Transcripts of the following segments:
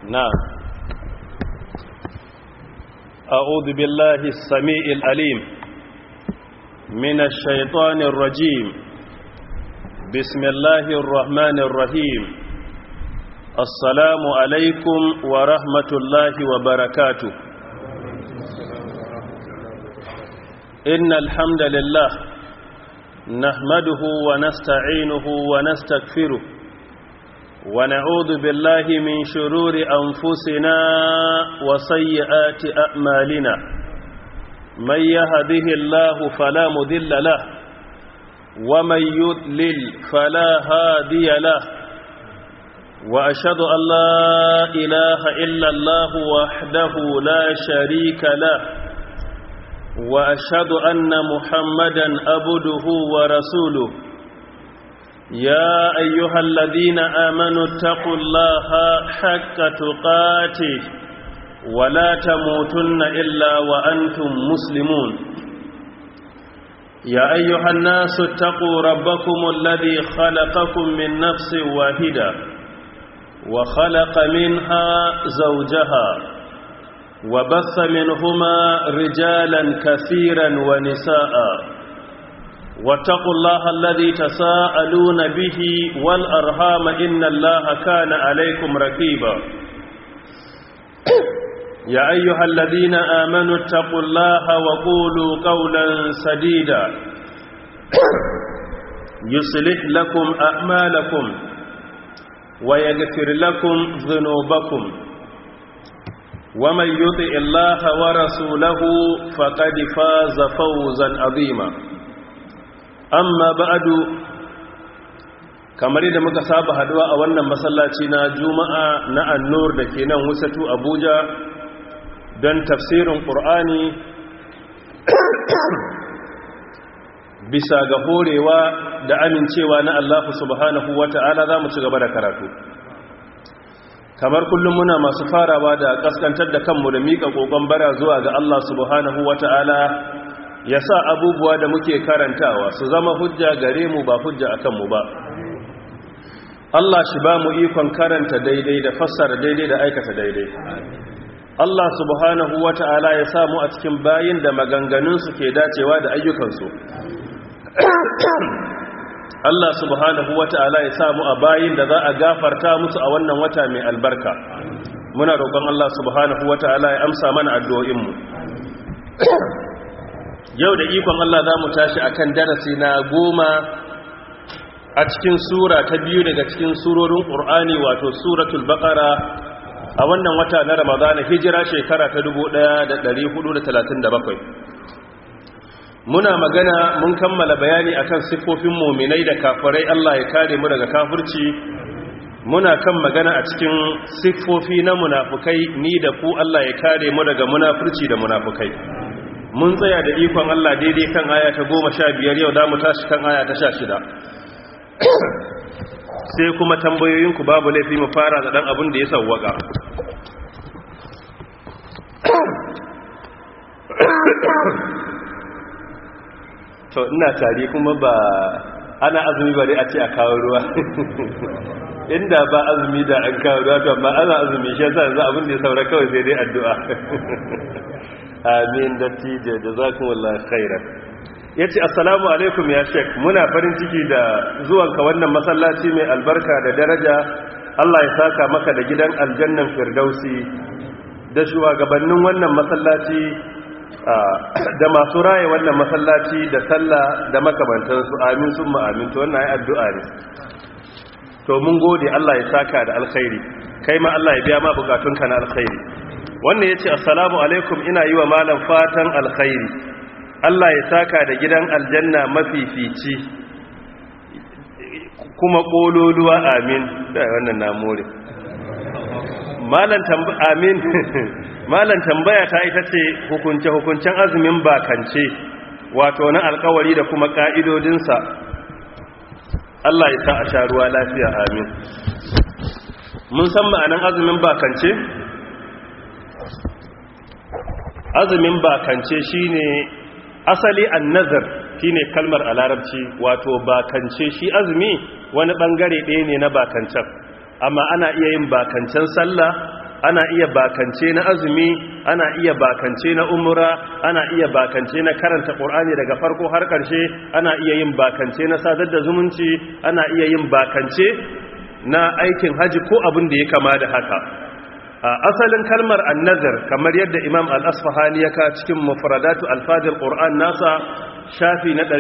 نعم. أعوذ بالله السميع العليم من الشيطان الرجيم. بسم الله الرحمن الرحيم. السلام عليكم ورحمة الله وبركاته. إن الحمد لله نحمده ونستعينه ونستغفره ونعوذ بالله من شرور أنفسنا وسيئات أعمالنا. من يهده الله فلا مضل له ومن يضلل فلا هادي له، وأشهد أن لا إله إلا الله وحده لا شريك له، وأشهد أن محمدا عبده ورسوله. يا أيها الذين آمنوا اتقوا الله حق تقاته ولا تموتن إلا وأنتم مسلمون. يا أيها الناس اتقوا ربكم الذي خلقكم من نفس واحدة وخلق منها زوجها وبث منهما رجالا كثيرا ونساء، واتقوا الله الذي تساءلون به والأرحام إن الله كان عليكم رقيبا. يا أيها الذين آمنوا اتقوا الله وقولوا قولا سديدا يصلح لكم أعمالكم ويغفر لكم ذنوبكم، ومن يطع الله ورسوله فقد فاز فوزا عظيما. amma ba'adu, kamar yadda muka saba haduwa a wannan masallaci na Juma'a na An-Nur da ke nan Wusatu Abuja don tafsirin Qur'ani bisa ga horewa da amincewa na Allah subhanahu wata'ala. Za mu ci gaba da karatu kamar kullum, muna masu farawa da kaskantar da kanmu da miƙa ƙoƙon bara zuwa ga Allah subhanahu wata'ala ya sa abubuwa da muke karantawa su zama hujja gare mu ba hujja akan mu ba. Allah shi ba mu ikon karanta daidai da fassara daidai da aikata daidai. Allah subhanahu wata'ala ya sa mu a cikin bayin da maganganunsu ke dacewa da ayyukansu. Allah subhanahu wata'ala ya sa mu a bayin da za a gafarta musu a wannan wata mai albarka. Muna roƙon Allah subhanahu wata'ala ya amsa mana addu'o'inmu. Yau da ikon Allah za mu tashi akan darasi na 10 a cikin sura ta biyu daga cikin surorin Qur'ani, wato suratul Baqara, a wannan wata na Ramadana, hijira shekara ta 1437. Muna magana, mun kammala bayani akan siffofin mu'minai da kafirai. Allah ya kare mu daga kafirci. Muna kan magana a cikin siffofi na munafukai, ni da ku Allah ya kare mu daga munafurci da munafukai. Mun tsaya da ikon Allah daidai kan aya ta 15, yau da mu tashi kan aya ta 16. Sai kuma tambayoyinku babu laifi mu fara da dan abin da ya sawwaka. To ina tare kuma ba ana azumi bare a ce a kawo ruwa. Inda ba azumi da an kawo ruwa, to amma ana azumi, shi yasa yanzu abin da ya saura kawai sai dai addu'a. Amin, dattijo, jazakumullahu khairan. Yace assalamu alaikum ya sheik, muna farin ciki da zuwanka wannan masallaci mai albarka da daraja. Allah ya saka maka da gidan aljannan firdausi, da shugabannin wannan masallaci da masu raye wannan masallaci da sallah da makamantansu. Amin summa amin. To wannan ai addu'a ne. To mun gode, Allah ya saka da alkhairi, kai ma Allah ya biya ma bukatunka na alkhairi. Wannan ya ce assalamu alaikum, ina yi wa malam fatan alkhairi, Allah ya saka da gidan aljanna mafifici kuma ƙololuwa. Amin. Da wannan na more amin. Malam tambaya ta ita ce hukunce-hukuncen azumin bakance, wato na alkawari da kuma ƙa'idodinsa. Allah ya sa a sha ruwa lafiya. Amin. Mun san ma'anan azumin bakance? Azumin bakance shine asali annazar, shine kalmar a larabci, wato bakance. Shi azumi wani bangare ɗaya ne na bakancan, amma ana iya yin bakancen sallah, ana iya bakance na azumi, ana iya bakance na umra, ana iya bakance na karanta Qur'ani daga farko har ƙarshe, ana iya yin bakance na sadar da zumunci, ana iya yin bakance na aikin haji ko abin da ya kama da haka. Asalin kalmar an-nazar kamar yadda Imam al-Asfahani ya ka cikin mufradatu al-fadil Qur'an nasa shafi na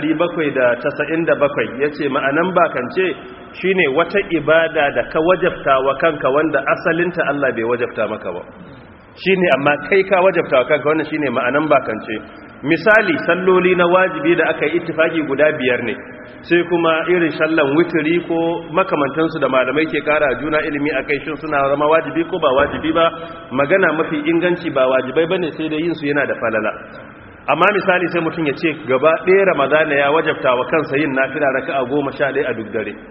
797 yace ma'anan bakance shine wata ibada da ka wajabta wa kanka wanda asalinta Allah bai wajabta maka ba, shine amma kai ka wajabta wa kanka, wannan shine ma'anan bakance. Misali salloli na wajibi da aka yi ittifaki guda 5 ne, sai kuma irin sallan witri ko makamantansu da malamai ke kara juna ilimi akai, shin suna zama wajibi ko ba wajibi ba. Magana mafi inganci ba wajibai bane, sai dai yin su yana da falala. Amma misali sai mutum ya ce gaba ɗaya Ramadana ya wajabta wa kansa yin nafila raka'a 11 a duk dare,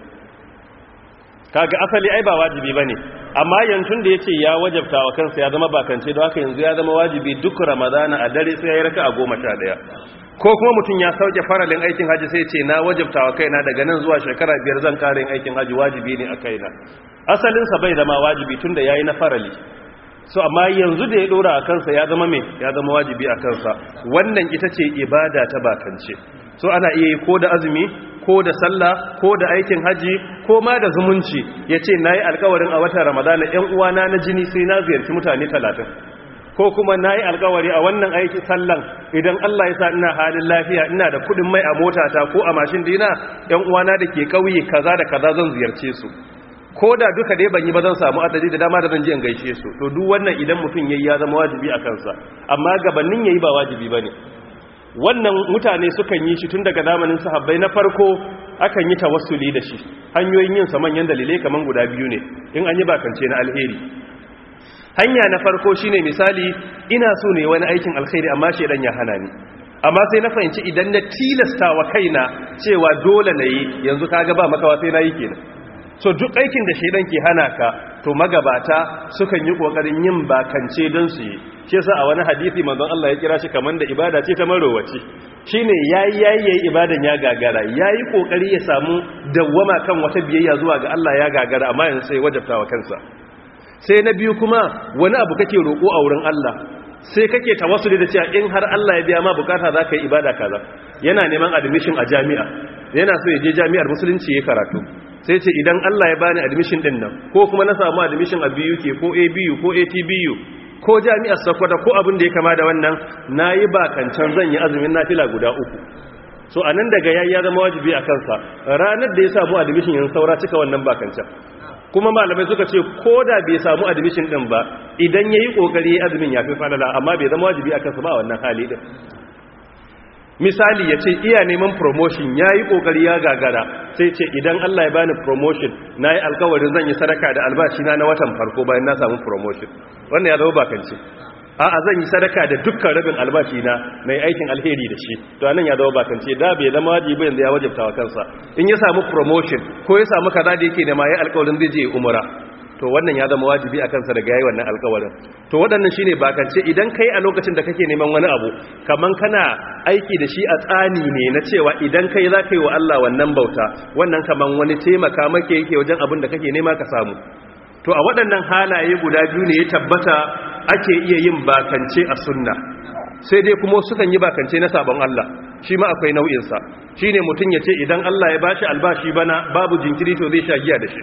kaga asali ai ba wajibi bane, amma yanzu da yace ya wajabta wa kansa ya zama bakance, don haka yanzu ya zama wajibi duk Ramadana a dare sai ya yi raka'a 11. Ko kuma mutum ya sauke faralin aikin haji sai ce na wajabta wa kaina daga nan zuwa shekara 5 zan kare aikin haji, wajibi ne a kaina. Asalin sa bai zama wajibi tunda yayi na farali, so amma yanzu da ya dora a kansa ya zama me, ya zama wajibi a kansa. Wannan ita ce ibada ta bakance. So ana iya yi ko da azumi, ko da sallah, ko da aikin haji, ko ma da zumunci. Yace nayi alƙawarin a watan Ramadana ƴan uwana na jini sai na ziyarci mutane 30, ko kuma nayi alƙawari a wannan aiki sallan idan Allah ya sa ina halin lafiya, ina da kudin mai a motata ko a mashin dina, ƴan uwana da ke kauye kaza da kaza zan ziyarce su, ko da duka dai ban yi ba zan samu adadi da dama da zan je in gaishe su. To duk wannan idan mutum yayi ya zama wajibi a kansa, amma gabanin yayi ba wajibi bane. Wannan mutane sukan yi shi tun daga zamanin sahabbai na farko, akan yi tawassuli da shi. Hanyoyin yin sa manyan dalilai kaman guda 2 ne in an yi bakance na alheri. Hanya na farko shine misali ina so ne wani aikin alkhairi amma shedan ya hana ni, amma sai na fahimci idan na tilasta wa kaina cewa dole na yi, yanzu kaga ba makawa sai na yi kenan. So duk aikin da shedan ke hana ka, to magabata sukan yi kokarin yin bakance don su yi. Shi yasa a wani hadisi manzon Allah ya kira shi kaman da ibada ce ta marowaci, shine yayi ibadan ya gagara, yayi kokari ya samu dawwama kan wata biyayya zuwa ga Allah ya gagara, amma yanzu sai wajabta wa kansa. Sai na biyu kuma wani abu kake roko a wurin Allah, sai kake tawassuli da cewa in har Allah ya biya ma bukata za ka yi ibada kaza. Yana neman admission a jami'a, yana so ya je jami'ar musulunci ya karatu, sai ce idan Allah ya bani admission din nan, ko kuma na samu admission a BUK ko ABU ko ATBU ko jami'ar Sokoto ko abin da ya kama da wannan, nayi bakancan zan yi azumin nafila guda 3. So anan daga yayi ya zama wajibi a kansa, ranar da ya samu admission yan saura cika wannan bakancan. Kuma malamai suka ce ko da bai samu admission din ba, idan yayi kokari yayi azumin yafi falala, amma bai zama wajibi a kansa ba a wannan hali din. Misali ya ce iya neman promotion, ya yi ƙoƙari ya gagara, sai ce idan Allah ya bani promotion na yi alkawarin zan yi sadaka da albashina na watan farko bayan na samu promotion. Wannan ya zama bakance. A'a zan yi sadaka da dukkan rabin albashina na yi aikin alheri da shi, to anan ya zama bakance. Da bai zama wajibi yanzu ya wajabta wa kansa. In ya samu promotion ko ya samu kaza da yake nema ya alkawarin zai je umra, to wannan ya zama wajibi a kansa daga yayi wannan alƙawarin. To waɗannan shine bakance. Idan kai a lokacin da kake neman wani abu kaman kana aiki da shi a tsani ne na cewa idan kai za ka yi wa Allah wannan bauta, wannan kaman wani taimaka make yake wajen abin da kake nema ka samu. To a waɗannan halaye guda 2 ne ya tabbata ake iya yin bakance a sunna. Sai dai kuma sukan yi bakance na sabon Allah, shi ma akwai nau'insa. Shine mutum ya ce idan Allah ya bashi albashi bana babu jinkiri to zai sha giya da shi.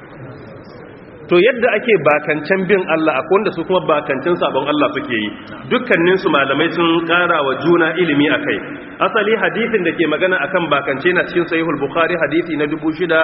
To yadda ake bakancen bin Allah akwai wanda su kuma bakancen sabon Allah suke yi, dukkanin su malamai sun kara wa juna ilimi akai. Asali hadisin da ke magana akan bakance na cikin sahihul bukhari, hadisi na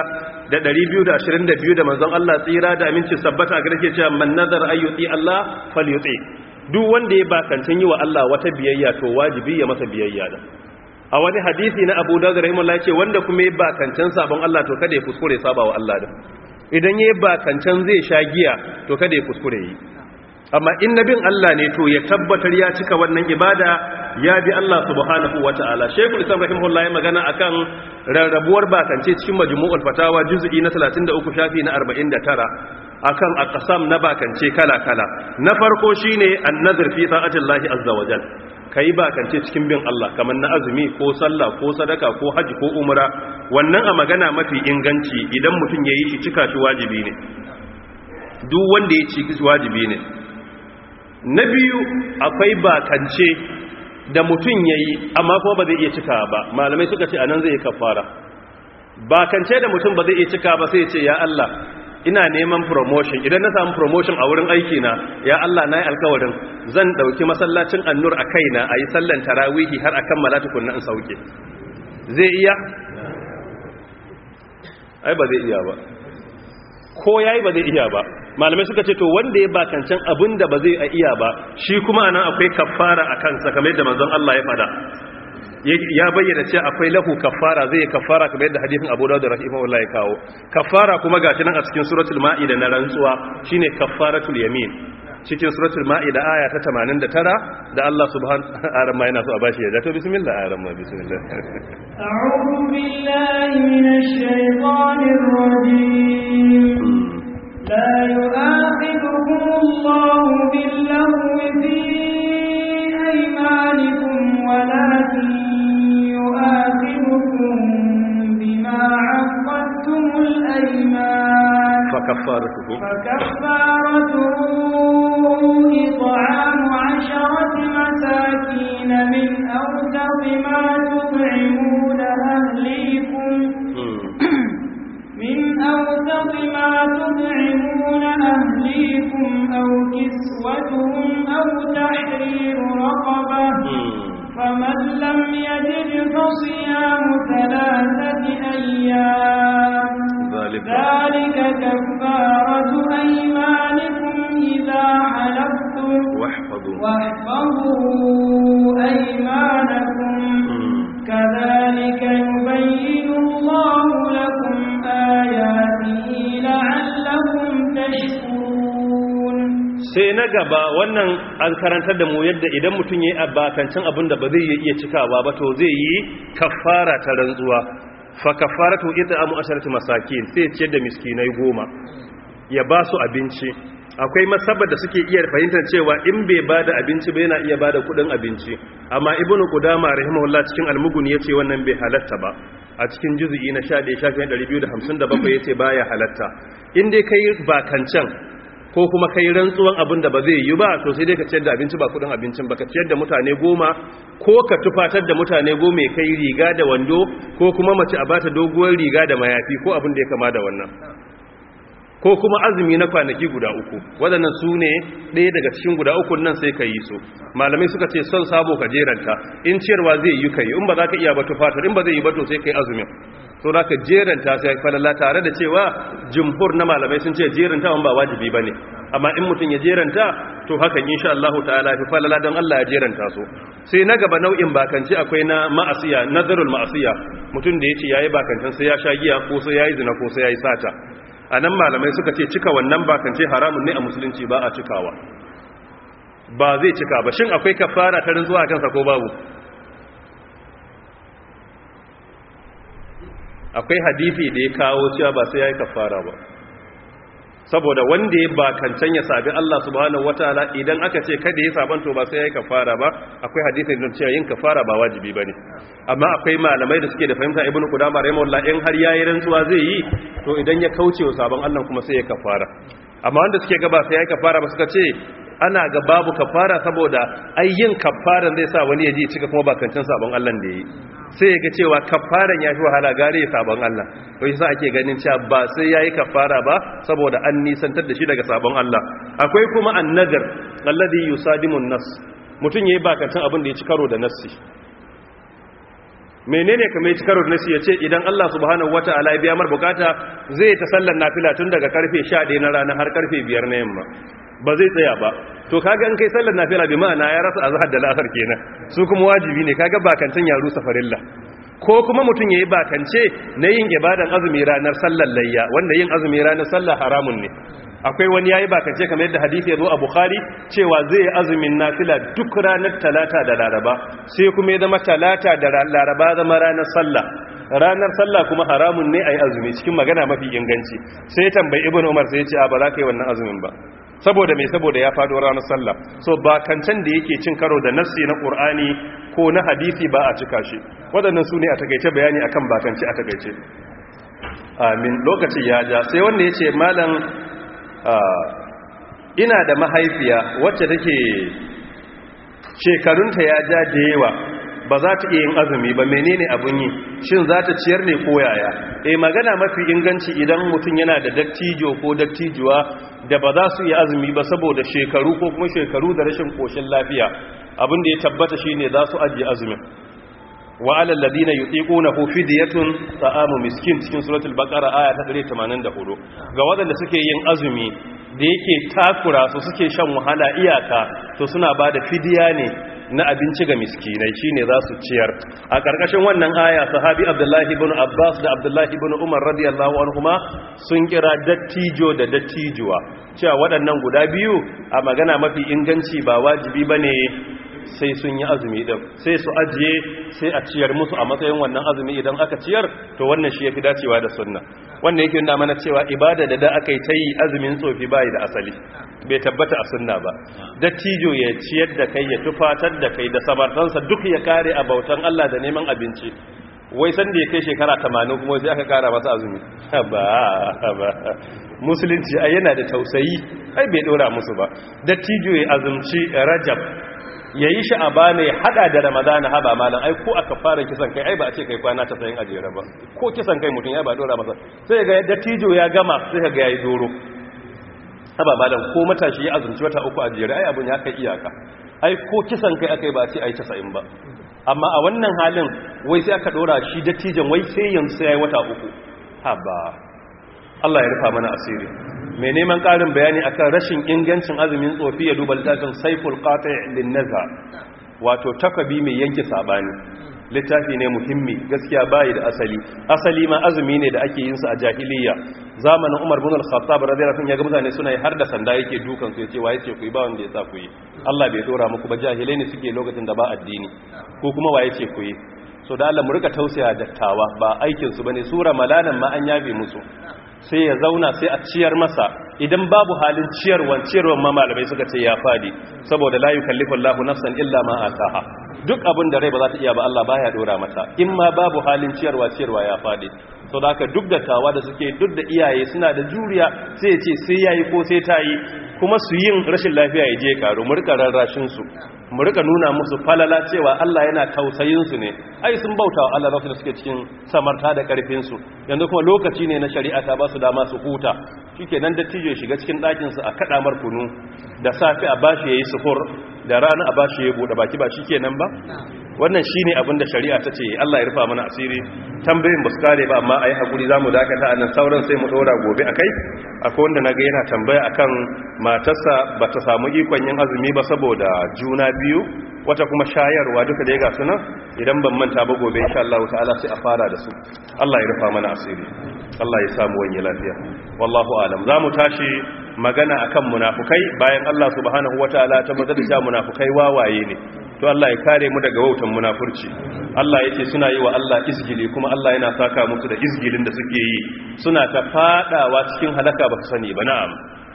6222 da manzon Allah tsira da aminci sabbata a garke cewa man nazar ayyuti Allah falyuti. Duk wanda ya bakancen yi wa Allah wata biyayya to wajibi ya masa biyayya da. A wani hadisi na Abu Dawud rahimahullah ce wanda kuma ya bakancen sabon Allah to kada ya kuskure saba wa Allah da. Idan ya yi bakancan zai sha giya to kada ya kuskure yi, amma in nabin Allah ne to ya tabbatar ya cika wannan ibada, ya bi Allah subhanahu wata'ala. Sheikhul Islam rahimahullah ya magana akan rarrabuwar bakance cikin Majmu'ul Fatawa juz'i na 33 shafi na 49 akan aqsam na bakance kala-kala. Na farko shine an-nazar fi ta'atillahi azza wajal, kai bakance cikin bin Allah kamar na azumi ko sallah ko sadaka ko haji ko umra. Wannan a magana mafi inganci idan mutum yayi shi cika shi wajibi ne. duk wanda ya ci wajibi ne. Na biyu akwai bakance da mutum yayi amma kuma ba zai iya cika ba, malamai suka ce anan zai kafara. Bakance da mutum ba zai iya cika ba sai ya ce ya Allah ina neman promotion, idan na samu promotion a wurin aiki na, ya Allah na yi alkawarin zan dauki masallacin An-Nur a kaina a yi sallan tarawihi har a kammala tukunna in sauke. Zai iya? Ai ba zai iya ba, ko yayi ba zai iya ba. Malamai suka ce to wanda ya bakancan abinda ba zai iya ba, shi kuma anan akwai kafara a kansa kamar yadda manzon Allah ya fada. Ya bayyana cewa akwai lahu kafara, zai kafara kamar yadda hadisin Abu Dawud rahimahullah ya kawo. Kafara kuma gashi nan a cikin suratul Maida na rantsuwa shine kafaratul yamin. Cikin suratul Maida aya ta 89 da Allah subhanahu wa ta'ala yana so a bashi ya to bismillah ayran bismillah. A'udhu billahi minash shaitanir rajim. La yu'akhidhukumullahu bil-lahwi fi aymanikum walakin يؤاخذكم بما عقدتم الأيمان فكفارته إطعام 10 مساكين من أوسط ما تطعمون أهليكم أو كسوتهم أو تحرير رقبة فمن لم يجد فصيام 3 أيام ذلك كفارة أيمانكم إذا حلفتم واحفظوا أيمانكم كذلك يبين الله لكم آياته لعلكم تشكرون. sai na gaba wannan an karantar da mu yadda idan mutum yayi abakancin abin da ba zai iya cikawa ba to zai yi kafara ta rantsuwa. Fa kafaratu it'amu 10 masakin, sai ciyar da miskinai 10 ya ba su abinci. Akwai masabar da suke iya fahimtar cewa in bai bada abinci ba yana iya bada kudin abinci, amma ibnu qudama rahimahullah cikin al-mughni yace wannan bai halatta ba. A cikin juz'i na 11 shafin 257 yace baya halatta. In dai kai bakancan ko kuma kai rantsuwan abin da ba zai yi ba to sai dai ka ciyar da abinci ba kudin abincin ba, ka ciyar da mutane 10 ko ka tufatar da mutane 10 kai riga da wando ko kuma mace a bata doguwar riga da mayafi ko abin da ya kama da wannan, ko kuma azumi na kwanaki guda 3. waɗannan su ne ɗaya daga cikin guda 3 nan sai ka yi su. Malamai suka ce son sabo ka jeranta, in ciyarwa zai yi kai, in ba za ka iya ba tufatar, in ba zai yi ba to sai kai azumin. So da ka jeranta sai falala, tare da cewa jumhur na malamai sun ce jeranta wani ba wajibi ba ne, amma in mutum ya jeranta to hakan insha Allah ta'ala fi falala don Allah ya jeranta su. Sai na gaba nau'in bakance akwai na ma'asiya, nazarul ma'asiya, mutum da ya ce yayi bakancan sai ya sha giya ko sai yayi zina ko sai yayi sata. A nan malamai suka ce cika wannan bakance haramun ne a musulunci, ba a cikawa, ba zai cika ba. Shin akwai kafara ta rantsuwa a kansa ko babu? Akwai hadisi da ya kawo cewa ba sai ya yi kafara ba, saboda wanda ya bakancan ya sabi Allah subhanahu wataala idan aka ce kada ya sabanto ba sai ya yi kafara ba. Akwai hadisi da cewa yin kafara ba wajibi bane, amma akwai malamai da suke da fahimta, ibnu qudama rahimahullah, in har yayi rantsuwa zai yi to idan ya kauce wa sabon Allah kuma sai ya kafara. Amma wanda suke ga ba sai ya yi kafara ba suka ce ana ga babu kafara saboda ayyin kafaran zai sa wani ya ji cika kuma bakancan sabon Allah da yi, sai ya ga cewa kafaran ya fi wahala gare ya sabon Allah. To yasa ake ganin cewa ba sai yayi kafara ba saboda an nisantar da shi daga sabon Allah. Akwai kuma an-nadr alladhi yusadimu an-nas, mutun yayi bakancan abin da ya ci karo da nassi. Menene kamar ya ci karo da nassi? Yace idan Allah subhanahu wataala ya biya mar bukata zai ta sallar nafila tun daga karfe 11 na rana har karfe 5 na yamma, ba zai tsaya ba. To kaga in kai sallar nafila bi ma'ana ya rasa azhar da la'asar kenan, su kuma wajibi ne, kaga bakancan ya rusa farilla. Ko kuma mutum yayi bakance na yin ibadan azumi ranar sallar layya, wanda yin azumi ranar sallah haramun ne. Akwai wani yayi bakance kamar yadda hadisi ya zo a Bukhari cewa zai azumin nafila duk ranar talata da laraba, sai kuma ya zama talata da laraba zama ranar sallah. Ranar sallah kuma haramun ne ayi azumi, cikin magana mafi inganci. Sai tambayi Ibn Umar sai ya ce a ba za ka yi wannan azumin ba, saboda mai, saboda ya faɗo ranar sallah. So bakancan da yake cin karo da nassi na Qur'ani ko na hadisi ba a cika shi. Waɗannan su ne a takaice bayani akan bakanci a takaice. Amin. Lokaci ya ja. Sai wanda ya ce malam ina da mahaifiya wacce take shekarunta ya ja da yawa ba za ta iya yin azumi ba, menene abun yi, shin za ta ciyar ne ko yaya? Magana mafi inganci idan mutum yana da dattijo ko dattijuwa da ba za su iya azumi ba saboda shekaru ko kuma shekaru da rashin koshin lafiya, abin da ya tabbata shine za su ajiye azumin. wa alal ladina yutiqunahu fidyatun ta'amu miskin cikin suratul baqara aya ta 184. Ga wadanda suke yin azumi da yake takura su suke shan wahala iyaka, to suna bada fidiya ne na abinci ga miskinai, shine za su ciyar. A karkashin wannan aya sahabi Abdullahi ibn Abbas da Abdullahi ibn Umar radiyallahu anhuma sun kira dattijo da dattijuwa cewa waɗannan guda biyu a magana mafi inganci ba wajibi bane sai sun yi azumi din, sai su ajiye sai a ciyar musu a matsayin wannan azumi. Idan aka ciyar to wannan shi yafi dacewa da sunna. Wannan yake nuna mana cewa ibada da aka yi ta yi azumin tsofi bai da asali, bai tabbata a sunna ba. Dattijo ya ciyar da kai, ya tufatar da kai da samartansa duk ya kare a bautan Allah da neman abinci, wai san da ya kai shekara 80 kuma sai aka kara masa azumi. ba musulunci ai yana da tausayi, ai bai dora musu ba. Dattijo ya azumci Rajab, ya yi shi a bane ya hada da Ramadana, haba malam, ai ko aka fara kisan kai ai ba a ce kai kwana 90 a jere ba, ko kisan kai mutum ya ba dora masa, sai ga dattijo ya gama sai ga yayi doro. Haba malam, ko matashi ya azumci wata 3 a jere ai abun ya kai iyaka, ai ko kisan kai akai ba a ce ai 90 ba. Amma a wannan halin wai sai aka dora shi dattijan wai sai yanzu sai yayi wata 3. Haba Allah ya rufa mana asiri. Mai neman ƙarin bayani akan rashin ingancin azumin tsofi ya duba littafin Saiful Qati' lin-Nazar, wato takabi mai yanke sabani. Littafi ne muhimmi, gaskiya bai da asali ma azumi ne da ake yin sa a jahiliya. Zamanin Umar ibn al-Khattab radiyallahu anhu ya ga mutane suna yi har da sanda yake dukan su, yace wa yace ku yi, ba wanda ya sa ku yi. Allah bai dora muku ba, jahilai ne suke lokacin da ba addini, ko kuma wa yace ku yi. So da Allah mu rika tausaya dattawa, ba aikin su bane. Sura malanan ma an yabe musu, sai ya zauna sai a ciyar masa. Idan babu halin ciyarwan ma malamai suka ce ya fadi, saboda la yukallifu Allahu nafsan illa ma ataha. Duk abin da rai ba za ta iya ba Allah baya dora mata, in ma babu halin ciyarwa ya fadi. So da haka duk dattawa da suke, duk da iyaye suna da juriya, sai ya ce sai yayi ko sai ta yi, kuma su yin rashin lafiya ya je karo, mu rika rarrashin su, mu rika nuna musu falala cewa Allah yana tausayin su ne. Ai sun bauta wa Allah da suke cikin samarta da karfin su, yanzu kuma lokaci ne na shari'a ta ba su dama su huta. Shikenan dattijo ya shiga cikin ɗakin sa a kada mar kunu, da safi a bashi yayi suhur, da rana a bashi ya bude baki, ba shikenan ba. Wannan shine abin da shari'a ta ce. Allah ya rufa mana asiri. Tambayin ba su kare ba, amma ayi hakuri zamu dakata anan, sauran sai mu dora gobe akai. Akwai wanda naga yana tambaya akan matarsa bata samu ikon yin azumi ba saboda juna biyu, wata kuma shayarwa, duka da ya ga sunan. Idan ban manta ba gobe insha Allah ta'ala sai a fara da su. Allah ya rufa mana asiri, Allah ya samu wani lafiya. Wallahu alam. Zamu tashi magana akan munafukai, bayan Allah subhanahu wataala ta tabbatar da cewa munafukai wawaye ne. To Allah ya kare mu daga wautan munafurci. Allah yake suna yi wa Allah izgili, kuma Allah yana saka musu da izgilin da suke yi, suna ta fadawa cikin halaka ba su sani ba. Na'am.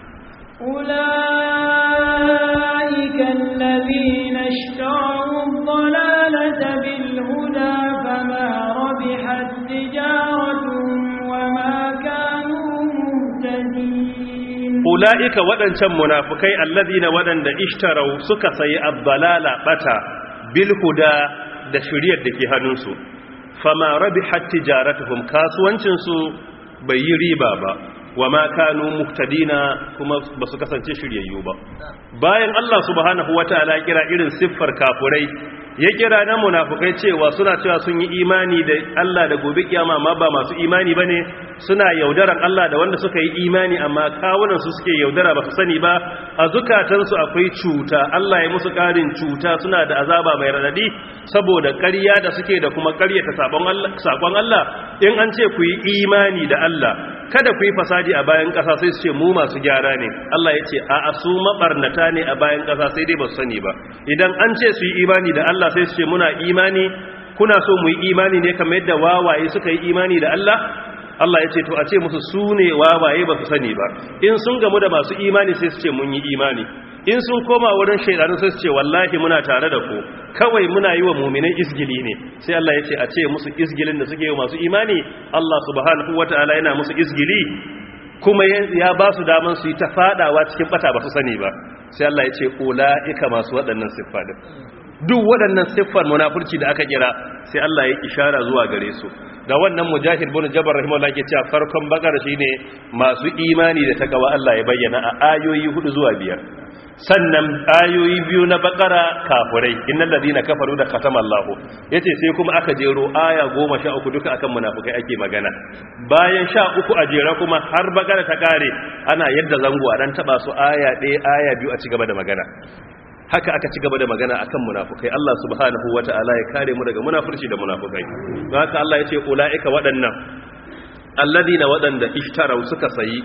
أولئك الذين اشتروا الضلالة بالهدى فما ربحت تجارتهم وما كانوا مهتدين. أولئك waɗancan munafukai alladhina waɗanda ishtarau suka sayi ad-dalala bata bil huda da shiriyar da ke hannunsu, fama rabihat tijaratuhum, kasuwancin su bai yi riba ba, wa ma kanu muhtadina, kuma ba su kasance shiryayyu ba. Bayan Allah subhanahu wataala kira irin siffar kafurai, ya kira na munafukai cewa suna cewa sun yi imani da Allah da gobe kiyama, amma ba masu imani bane, suna yaudaran Allah da wanda suka yi imani, amma kawunan su suke yaudara ba su sani ba. A zukatansu akwai cuta, Allah ya musu karin cuta, suna da azaba mai radadi saboda ƙarya da suke da kuma ƙaryata sakon Allah. In an ce ku yi imani da Allah, kada ku yi fasadi a bayan ƙasa, sai su ce mu masu gyara ne. Allah ya ce a su mabarnata ne a bayan ƙasa, sai dai ba su sani ba. Idan an ce su yi imani da Allah, sai su ce muna imani, kuna so mu yi imani ne kamar yadda wawaye suka yi imani da Allah. Allah ya ce to a ce musu su ne wawaye ba su sani ba. In sun gamu da masu imani sai su ce mun yi imani, in sun koma wurin shaidanu sai su ce wallahi muna tare da ku, kawai muna yi wa mu'minai izgili ne. Sai Allah ya ce a ce musu izgilin da suke yi wa masu imani, Allah subhanahu wataala yana musu izgili kuma ya ba su daman su yi ta fadawa cikin bata ba su sani ba, sai Allah ya ce ulaika masu waɗannan siffa din. Duk waɗannan siffar munafurci da aka kira sai Allah ya ishara zuwa gare su. Da wannan Mujahid bin Jabr rahimahullah ke cewa farkon bakara shine masu imani da takawa Allah ya bayyana a ayoyi 4 zuwa 5. Sannan ayoyi 2 na bakara kafirai innal ladina kafaru da khatama Allah. Yace sai kuma aka jero aya 13 duka akan munafikai ake magana. Bayan 13 a jera kuma har bakara ta kare ana yadda zango a dan taba su aya 1 aya 2 a cigaba da magana. Haka aka ci gaba da magana akan munafukai. Allah subhanahu wata'ala ya kare mu daga munafurci da munafukai. Don haka Allah ya ce ulaika waɗannan alladina waɗanda ishtarau suka sayi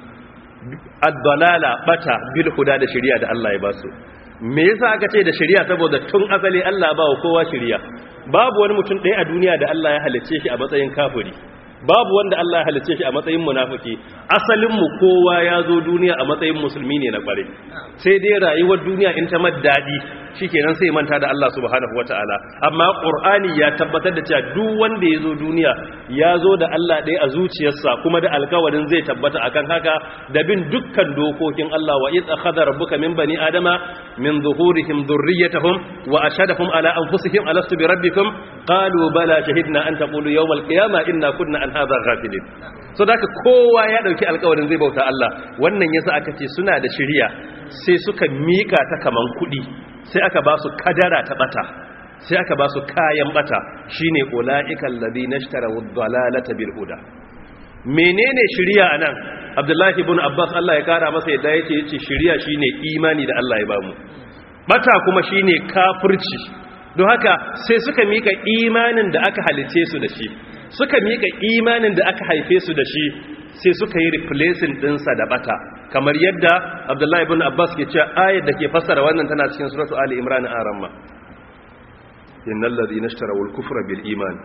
ad-dalala bata bil huda da shari'a da Allah ya ba su. Me yasa aka ce da shari'a? Saboda tun asali Allah ba wa kowa shari'a. Babu wani mutum ɗaya a duniya da Allah ya halicce shi a matsayin kafiri. Babu wanda Allah ya halicce shi a matsayin munafiki. Asalin mu kowa ya zo duniya a matsayin musulmi ne na kware. Sai dai rayuwar duniya in ta maddadi shikenan sai manta da Allah subhanahu wataala. Amma Qur'ani ya tabbatar da cewa duk wanda ya zo duniya ya zo da Allah ɗaya a zuciyarsa kuma da alƙawarin zai tabbata akan haka da bin dukkan dokokin Allah. Wa idh akhadha rabbuka min bani adama min zuhurihim dhurriyyatahum wa ashhadahum ala anfusihim alastu bi rabbikum qalu bala shahidna an taqulu yawm al-qiyamah inna kunna an hadha ghafilin. So da kowa ya dauki alƙawarin zai bauta Allah. Wannan yasa aka ce suna da shiriya sai suka mika ta kaman kudi, sai aka ba su kadara ta bata, sai aka ba su kayan bata, shine ulaikal ladina ishtaraw ad-dalalata bil huda. Menene shiriya anan? Abdullahi ibn Abbas Allah ya kara masa yadda yace shiriya shine imani da Allah ya bamu, bata kuma shine kafirci. Don haka sai suka mika imanin da aka halice su da shi, suka mika imanin da aka haife su da shi, sai suka yi replacing dinsa da bata, kamar yadda Abdullahi ibn Abbas ke cewa ayar da ke fassara wannan tana cikin suratu Ali Imran aramma. Innal ladhina ishtaraw al-kufra bil iman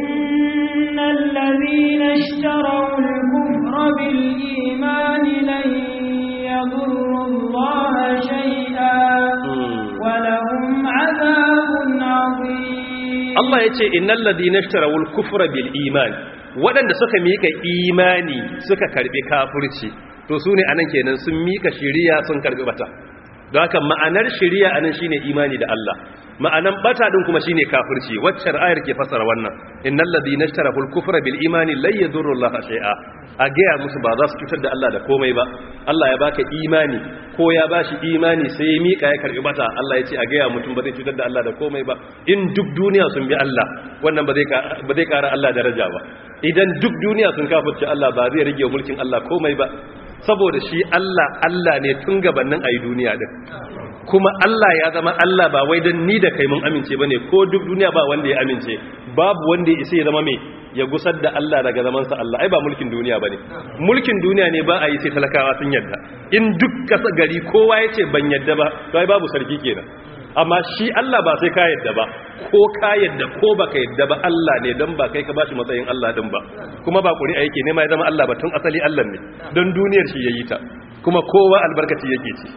innal ladhina ishtaraw al-kufra bil iman lan yadurru Allah shay'an wa lahum 'adhabun 'adhim. Allah yace innal ladhina ishtaraw al-kufra bil iman, waɗanda suka mika imani suka karbi kafirci, to su ne anan kenan sun mika shiriya sun karbi bata. Don haka ma'anar shiriya anan shine imani da Allah, ma'anan bata din kuma shine kafirci. Waccar ayar ke fasara wannan, innal ladina ishtarahu al-kufra bil imani la yadurru Allah shay'a. A gaya musu ba za su cutar da Allah da komai ba. Allah ya baka imani ko ya bashi imani sai ya mika ya karbi bata, Allah ya ce a gaya mutum ba zai cutar da Allah da komai ba. In duk duniya sun bi Allah, wannan ba zai kara Allah daraja ba. Idan duk duniya sun kafirce Allah, ba zai rage mulkin Allah komai ba. Saboda shi Allah ne tun gabanin ayi duniya din. Kuma Allah ya zama Allah ba wai dan ni da kai mun amince bane, ko duk duniya ba wanda ya amince. Babu wanda ya isa ya zama ya gusar da Allah daga zaman sa Allah. Ai ba mulkin duniya bane. Mulkin duniya ne ba a yi sai talakawa sun yadda. In duk kasa gari kowa yace ban yadda ba, to ai babu sarki kenan. Amma shi Allah ba sai ka yadda ba, ko ka yadda ko baka yadda ba, Allah ne, don ba kai ka bashi matsayin Allah din ba. Kuma ba ƙuri'a yake nema ya zama Allah ba, tun asali Allah ne, don duniyar shi yayi ta, kuma kowa albarkaci yake ci.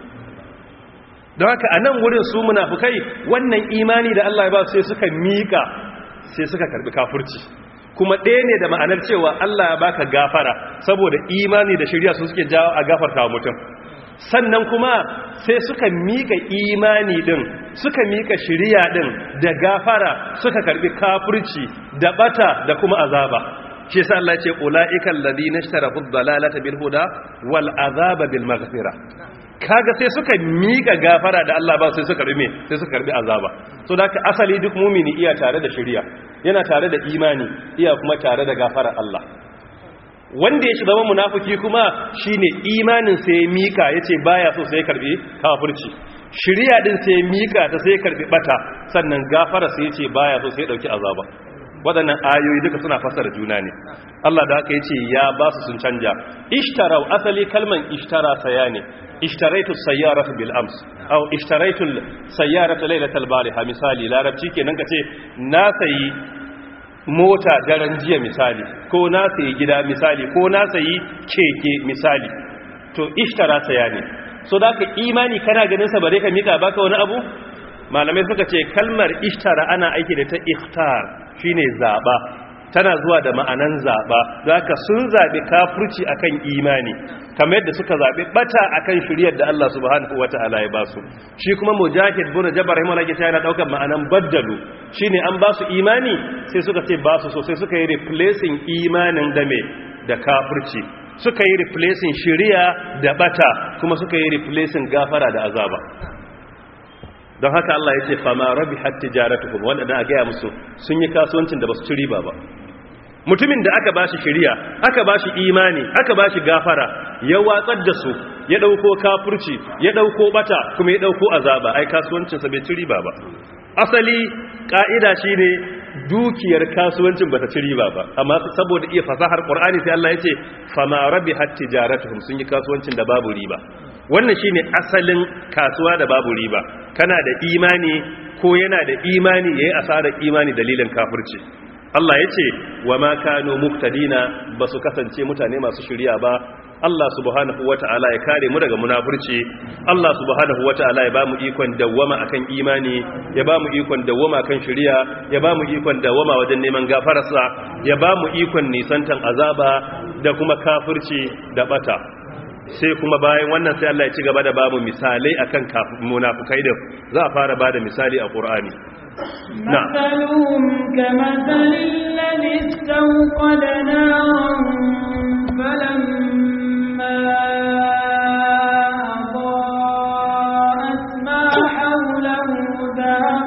Don haka a nan wurin su munafukai wannan imani da Allah ya ba su sai suka miƙa, sai suka karbi kafirci. Kuma ɗaya ne da ma'anar cewa Allah ya baka gafara, saboda imani da shari'a su suke jawo a gafarta mutum. Sannan kuma sai suka mika imani din, suka mika shiriya din da gafara, suka karbi kafirci da bata da kuma azaba. Shi yasa Allah ya ce ulaiikal ladina ishtarafu ad-dalalata bil huda wal azaba bil maghfira. Kaga sai suka mika gafara da Allah ba sai suka karbi sai suka karbi azaba. So da asali duk mumini iya tare da shiriya, yana tare da imani, iya kuma tare da gafara Allah. Wanda ya zama munafiki kuma shine imanin sai ya mika yace baya so sai ya karbi kafirci, shiriya din sai ya mika ta sai ya karbi bata, sannan gafara sai yace baya so sai ya dauki azaba. Wadannan ayoyi duka suna fassara juna ne. Allah da haka yace ya ba su sun canja. Ishtarau, asali kalman ishtara saya ne. Ishtaraitu sayyarata bil ams aw ishtaraitu sayyarata laylatal bariha, misali larabci kenan kace na sayi mota daren jiya misali, ko na sayi gida misali, ko na sayi keke misali. To ishtara saya ne. So da ka imani kana ganin sa bare ka mika baka wani abu. Malamai suka ce kalmar ishtara ana aiki da ta ikhtar, shine zaba. tana zuwa da ma'anan zaba don haka sun zabi kafirci akan imani kamar yadda suka zabi bata akan shiriyar da Allah subhanahu wataala ya basu shi kuma mujahid bin jabr rahimahullah yana daukar ma'anan baddalu shine an basu imani sai suka ce basu so sai suka yi replacing imanin da me da kafirci suka yi replacing shiriya da bata kuma suka yi replacing gafara da azaba don haka Allah ya ce fama rabihat tijaratuhum wanda a gaya musu sun yi kasuwancin da basu ci riba ba mutumin da aka bashi shiriya aka bashi imani aka bashi gafara ya watsar da su ya dauko kafirci ya dauko bata kuma ya dauko azaba ai kasuwancin sa bai ci riba ba asali ka'ida shine dukiyar kasuwancin bata ci riba ba amma saboda iya fasahar Qur'ani sai Allah ya ce fama rabihat tijaratuhum sun yi kasuwancin da babu riba wannan shine asalin kasuwa da babu riba kana da imani ko yana da imani yayi asarar imani dalilin kafirci Allah ya ce wa ma kanu muktadina basu kasance mutane masu shiriya ba Allah subhanahu wata'ala ya kare mu daga munafurci Allah subhanahu wata'ala ya bamu ikon dawwama akan imani ya bamu ikon dawwama akan shiriya ya bamu ikon dawwama wajen neman gafararsa ya bamu ikon nisantan azaba da kuma kafirci da bata sai kuma bayan wannan sai Allah ya ci gaba da bamu misalai akan munafukai da za a fara bada misali a Qur'ani مثلهم كمثل الذي استوقد نارا فلما أضاءت ما حوله ذهب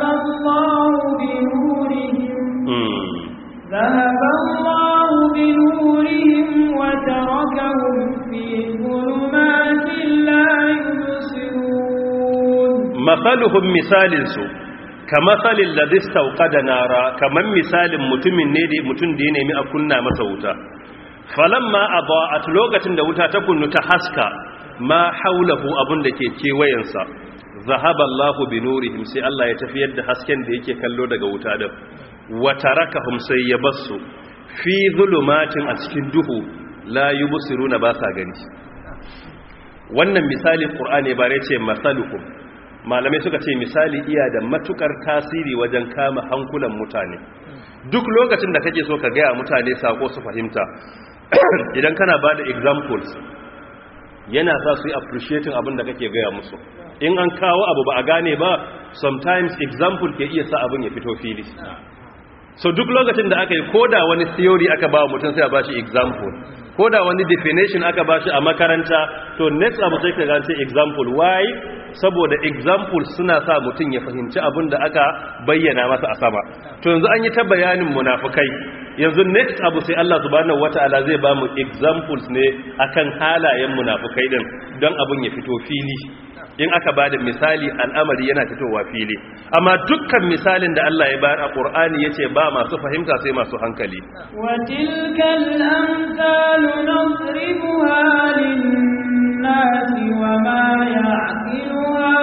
الله بنورهم وتركهم في ظلمات لا يبصرون مثلهم مثالنسو kamathalil ladhi istawqada nara kaman misalin mutumin ne da mutun da ya nemi a kunna masa wuta falamma adaat lokacin da wuta ta kunnu ta haska ma haulahu abun da ke kewayensa zahaba Allahu binurihim sai Allah ya tafiyar da hasken da yake kallo daga wuta din wa tarakahum sai ya bassu fi zulumatin a cikin duhu la yubsiruna ba sa gani wannan misalin Qur'ani bare ce masalukum malamai suka ce misali iya da matukar tasiri wajen kama hankulan mutane duk lokacin da kake so ka gaya mutane sako su fahimta idan kana ba da examples yana sa su yi appreciating abin da kake gaya musu in an kawo abu ba a gane ba sometimes example ke iya sa abin ya fito fili so duk lokacin da aka yi koda wani theory aka ba mutum sai a ba shi example koda wani definition aka ba shi a makaranta to next abu sai ka gance example why saboda example suna sa mutum ya fahimci abin da aka bayyana masa a sama to yanzu an yi ta bayanin munafukai yanzu next abu sai Allah subhanahu wataala zai ba mu examples ne akan halayen munafukai din don abin ya fito fili in aka ba da misali al'amari yana fitowa fili amma dukkan misalin da Allah ya bayar a Qur'ani yace ba masu fahimta sai masu hankali wa tilkal amsalu nadribuha lin-nasi wa ma ya'qiluha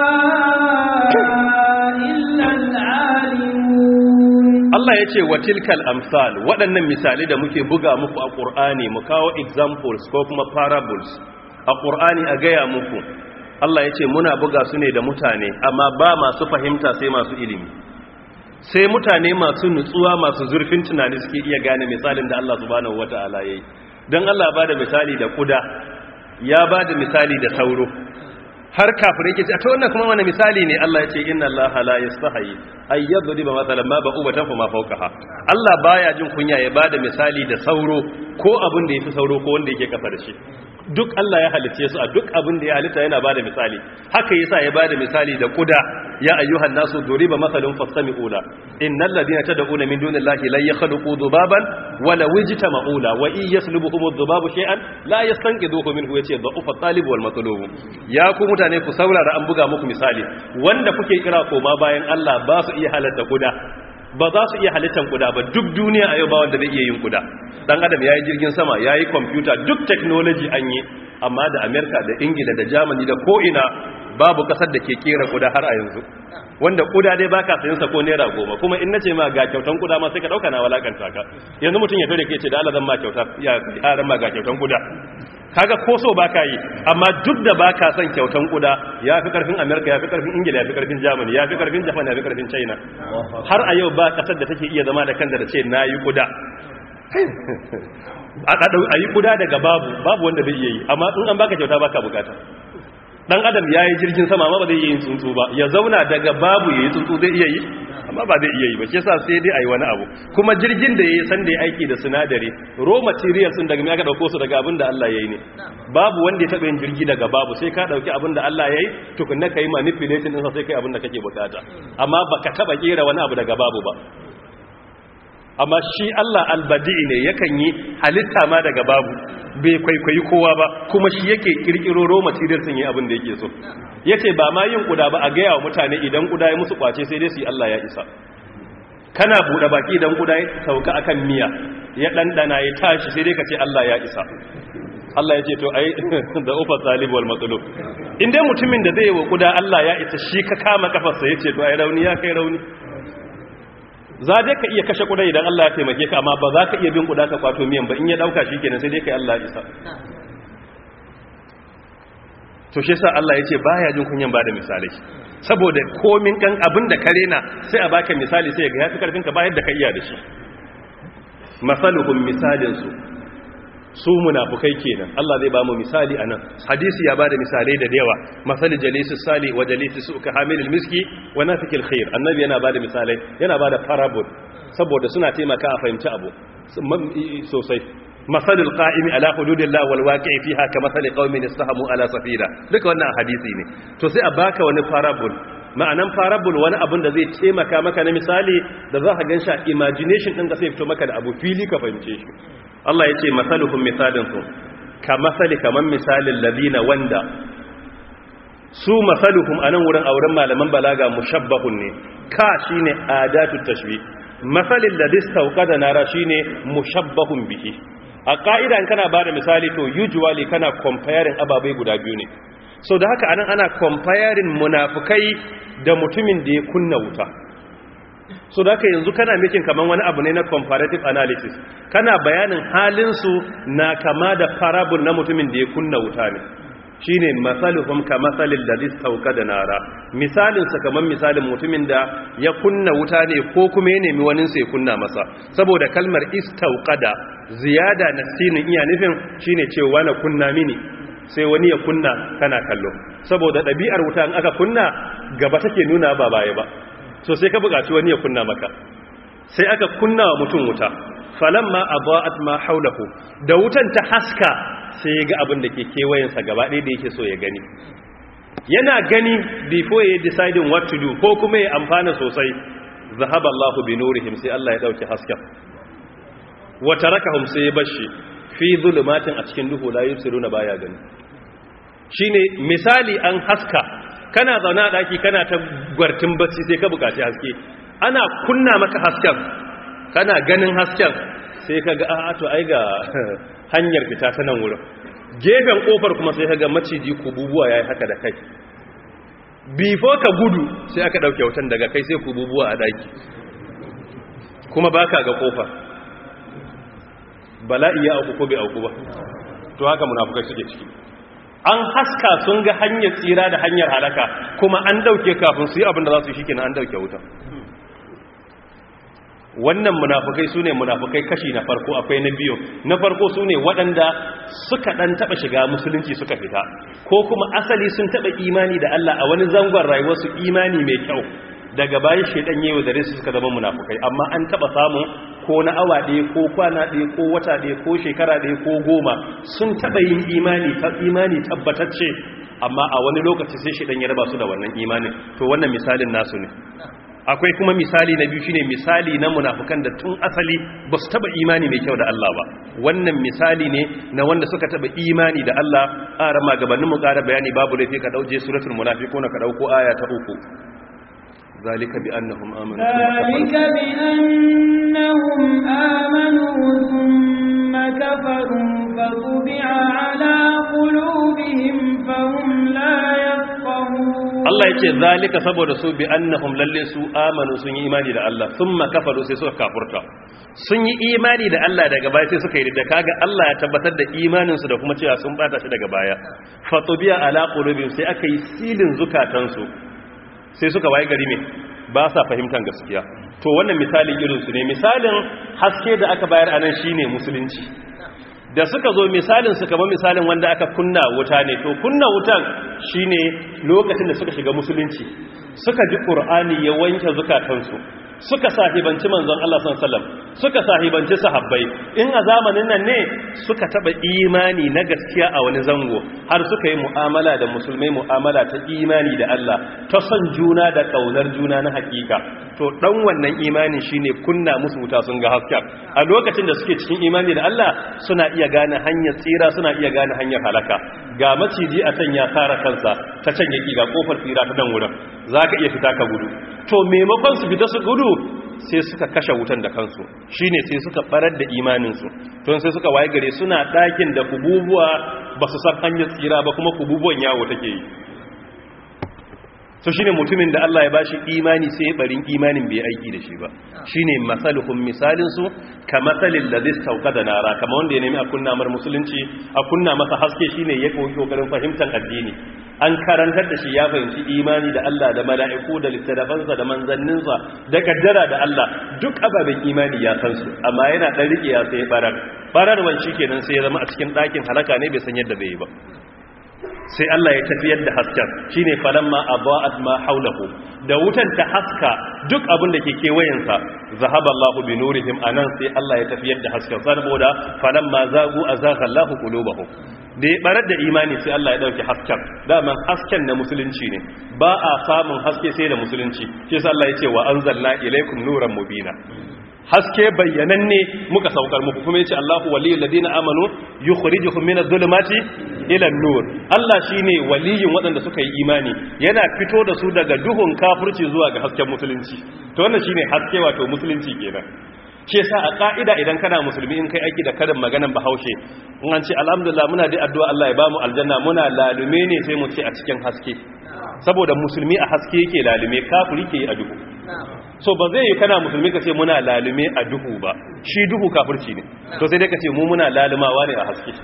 illa al-'alimun Allah yace wa tilkal amsal waɗannan misali da muke buga muku a Qur'ani mu kawo examples ko kuma parables a Qur'ani a gaya muku Allah ya ce muna buga su ne da mutane amma ba masu fahimta sai masu ilimi sai mutane masu nutsuwa masu zurfin tunani suke iya gane misalin da Allah subhanahu wata'ala ya yi don Allah ba da misali da kuda ya ba da misali da sauro har kafirai ke ce ta wannan kuma wani misali ne Allah ya ce inna Allah la yastahi ay yadriba mathalan ma ba'ubatan fa ma fawqaha Allah baya jin kunya ya ba da misali da sauro ko abin da yafi sauro ko wanda yake kafa da shi duk Allah ya halice su a duk abin da ya halitta yana bada misali haka yasa ya bada misali da kuda ya ayyuhan nasu duriba masalun fastami'u la innal ladina tad'una min dunillahi la yakhluqu dhubaban wala wajtama'u la wa in yaslubuhum adh-dhubabu shay'an la yastanqidhuhu minhu yace da'ufa talib wal matlub ya ku mutane ku saurara an buga muku misali wanda kuke kira koma bayan Allah ba su iya halatta kuda ba za su iya halittar kuda ba duk duniya a yau ba wanda zai iya yin kuda dan adam yayi jirgin sama yayi computer duk technology an yi amma da America da Ingila da Germany da ko ina babu kasar da ke kera kuda har a yanzu wanda kuda dai baka sayin sa ko naira 10 kuma in nace ma ga kyautan kuda ma sai ka dauka na walakanta ka yanzu mutun ya tore ke ce da Allah zan ma kyauta ya haran ma ga kyautan kuda kaga ko so baka yi amma duk da baka son kyautan kuda yafi karfin America yafi karfin Ingila yafi karfin Germany yafi karfin Japan yafi karfin China har a yau ba kasar da take iya zama da kanta da ce nayi kuda a yi kuda daga babu wanda zai iya yi, amma in an baka kyauta baka bukata. Dan adam ya yi jirgin sama amma ba zai iya yin tsuntsu ba, ya zauna daga babu ya yi tsuntsu zai iya yi, amma ba zai iya yi ba. Shi yasa sai dai a yi wani abu. Kuma jirgin da ya yi san da ya aiki da sinadari, raw materials din daga me aka dauko su daga abin da Allah ya yi ne. Babu wanda ya taɓa yin jirgi daga babu, sai ka ɗauki abin da Allah ya yi tukunna ka yi manipulation ɗinsa sai kai abin da kake bukata. Amma baka taɓa kera wani abu daga babu ba. Amma shi Allah albadi'i ne, yakan yi halitta ma daga babu, bai kwaikwayi kowa ba, kuma shi yake kirkiro raw materials sun yi abin da yake so. Yace ba ma yin kuda ba, a gaya wa mutane idan kuda ya musu kwace sai dai su yi Allah ya isa. Kana buɗe baki idan kuda ya sauka akan miya ya ɗanɗana ya tashi sai dai ka ce Allah ya isa. Allah ya ce to ai da ufa talib wal matlub. In dai mutumin da zai yi wa kuda Allah ya isa shi ka kama kafarsa yace to ai rauni ya kai rauni. Za dai ka iya kashe kuda idan Allah ya taimake ka, amma ba za ka iya bin kuda ka kwato miyan ba, in ya dauka shi kenan sai dai kai Allah ya isa. To shi yasa Allah ya ce baya jin kunyan ba da misalai, saboda komin kan abin da kare na sai a baka misali sai ga yafi karfin ka ba yadda ka iya da shi. Masaluhum misalin su munafukai kenan, Allah zai ba mu misali anan. Hadisi ya bada misalai da yawa, masali jalisus sali wa jalisus suka hamilul miski wa nafikil khair. Annabi yana bada misalai, yana bada parable saboda suna taimaka a fahimci abu sosai. Masalul qa'imi ala hududillah wal waqi'i fiha kamathali qaumin istahamu ala safina. Duka wannan hadisi ne. To sai a baka wani parable. Ma'anan parable wani abun da zai taimaka maka na misali da za ka ganshi imagination din ka sai fito maka da abu fili ka fahimce shi. Allah ya ce masaluhum misalinsu kaman misalin ladina wanda su masaluhum anan wurin auren malaman balaga mushabbahun ne, ka shine adatu tashbih, masalin ladis tauqada nara shine mushabbahun bihi. A ka'ida in kana bada misali to usually kana comparing ababai guda biyu ne. So da haka anan ana comparing munafikai da mutumin da ya kunna wuta. So da haka yanzu kana making kaman wani abu ne na comparative analysis, kana bayanin halinsu na kama da parable na mutumin da ya kunna wuta ne. Shine masaluhum kamasalil ladhi istawqada nara, misalin sa kaman misalin mutumin da ya kunna wuta ne ko kuma ya nemi wani sai kunna masa. Saboda kalmar istawqada ziyada na sinin iya nufin shine cewa na kunna mini, sai wani ya kunna kana kallo. Saboda ɗabi'ar wuta in aka kunna gaba take nuna ba baya ba, so sai ka buƙaci wani ya kunna maka, sai aka kunna wa mutum wuta. Falamma adaat ma haulahu, da wutan ta haska sai ya ga abin da ke kewayensa gaba ɗaya da yake so ya gani. Yana gani before ya deciding what to do ko kuma ya amfana sosai, zahaba Allahu bi nurihim, sai Allah ya dauke hasken. Wa tarakahum, sai ya bashi fi zulumatin, a cikin duhu la yusiruna, baya gani. Shine misali an haska, kana zauna a daki kana ta gwartin bacci sai ka bukaci haske, ana kunna maka hasken, kana ganin hasken sai ka ga a to ai ga hanyar fita ta nan wurin. Gefen kofar kuma sai ka ga maciji kububuwa yayi haka da kai. Before ka gudu sai aka dauke wutan daga kai sai kububuwa a daki, kuma baka ga kofar. Bala'i ya auku ko bai auku ba. To haka munafukai suke ciki. An haska sun ga hanyar tsira da hanyar halaka, kuma an dauke kafin su yi abin da za su yi shikenan an dauke wuta. Wannan munafukai su ne munafukai kashi na farko, akwai na biyu. Na farko su ne waɗanda suka ɗan taɓa shiga musulunci suka fita, ko kuma asali sun taɓa imani da Allah a wani zangon rayuwarsu, imani mai kyau, daga bayan shaidan yewa da su suka zama munafukai. Amma an taɓa samun ko na awa ɗaya ko kwana ɗaya ko wata ɗaya ko shekara ɗaya ko 10 sun taɓa yin imani tabbatacce, amma a wani lokaci sai shaidan ya raba su da wannan imanin. To wannan misalin nasu ne. Akwai kuma misali na biyu, shine misali na munafukan da tun asali ba su taba imani mai kyau da Allah ba. Wannan misali ne na wanda suka taba imani da Allah. A rama gabanin mu ƙara bayani babu laifi ka dauje suratul munafiquna ka dauko aya ta 3. ذلك بأنهم آمنوا ثم كفروا فطبع على قلوبهم فهم لا يفقهون. Allah ya ce zalika saboda su bi annahum lalle su amanu sun yi imani da Allah, thumma kafaru sai suka kafurta. Sun yi imani da Allah daga baya sai suka yi da kaga Allah ya tabbatar da imanin su da kuma cewa sun bata shi daga baya. Fatubiya ala qulubihim, sai aka yi silin zukatansu, sai suka waye gari me ba sa fahimtar gaskiya. to wannan misalin irinsu ne. Misalin haske da aka bayar anan shine musulunci. Da suka zo misalin su kamar misalin wanda aka kunna wuta ne, to kunna wutan shine lokacin da suka shiga musulunci, suka ji Qur'ani ya wanke zukatansu, suka sahibanci manzon Allah sallallahu alaihi wasallam, suka sahibanci sahabbai. In a zamanin nan ne suka taba imani na gaskiya a wani zango, har suka yi mu'amala da musulmai, mu'amala ta imani da Allah, ta son juna da kaunar juna na hakika. To dan wannan imani shine kunna musu wuta sun ga haska. A lokacin da suke cikin imani da Allah suna iya gane hanyar tsira, suna iya gane hanyar halaka. Ga maciji a can ya tsara kansa, ta can yake ga kofar tsira ta nan wurin, zaka iya fita ka gudu. To maimakon su fita su gudu sai suka kashe wutan da kansu, shine sai suka barar da imaninsu. To sai suka waye gare suna ɗakin da kububuwa ba su san hanyar tsira ba, kuma kububuwan yawo take yi. So shine mutumin da Allah ya bashi imani sai ya barin imanin bai aiki da shi ba. Shine masaluhum, misalin su kamasalil ladhi istawqada nara, kamar wanda ya nemi a kunna mar musulunci, a kunna masa haske, shine ya kokarin fahimtar addini. An karantar da shi ya fahimci imani da Allah, da mala'iku, da littattafansa, da manzanninsa, da kaddara da Allah, duk ababen imani ya san su, amma yana dan rike ya sai bararwan shikenan sai ya zama a cikin ɗakin halaka ne, bai san yadda zai yi ba. Sai Allah ya tafiyar da hasken, shine falamma adaa'at ma haulahu, da wutan ta haska duk abin da ke kewayensa, zahaba Allahu bi nurihim, anan sai Allah ya tafiyar da hasken, saboda falamma zagu azagha Allahu qulubahum. Da ya barar da imani sai Allah ya dauke hasken. Daman hasken na musulunci ne, ba a samun haske sai da musulunci. Shi yasa Allah ya ce wa anzalna ilaykum nuran mubina, haske bayyananne muka saukar muku. Kuma yace Allahu waliyul ladina amanu yukhrijuhum minadh dhulumati ila an-nur. Allah shine waliyin waɗanda suka yi imani, yana fito da su daga duhun kafirci zuwa ga hasken musulunci. To wannan shine haske, wato musulunci kenan. Shi yasa a ka'ida idan kana musulmi, in kai aiki da karin maganan Bahaushe, in an ce alhamdulillah muna da addu'a Allah ya bamu aljanna, muna lalume ne sai mu ce a cikin haske. Saboda musulmi a haske yake lalume, kafiri ke yi a duhu. So ba zai yi kana musulmi ka ce muna lalume a duhu ba, shi duhu kafirci ne. To sai dai ka ce mu muna lalumawa ne a haske.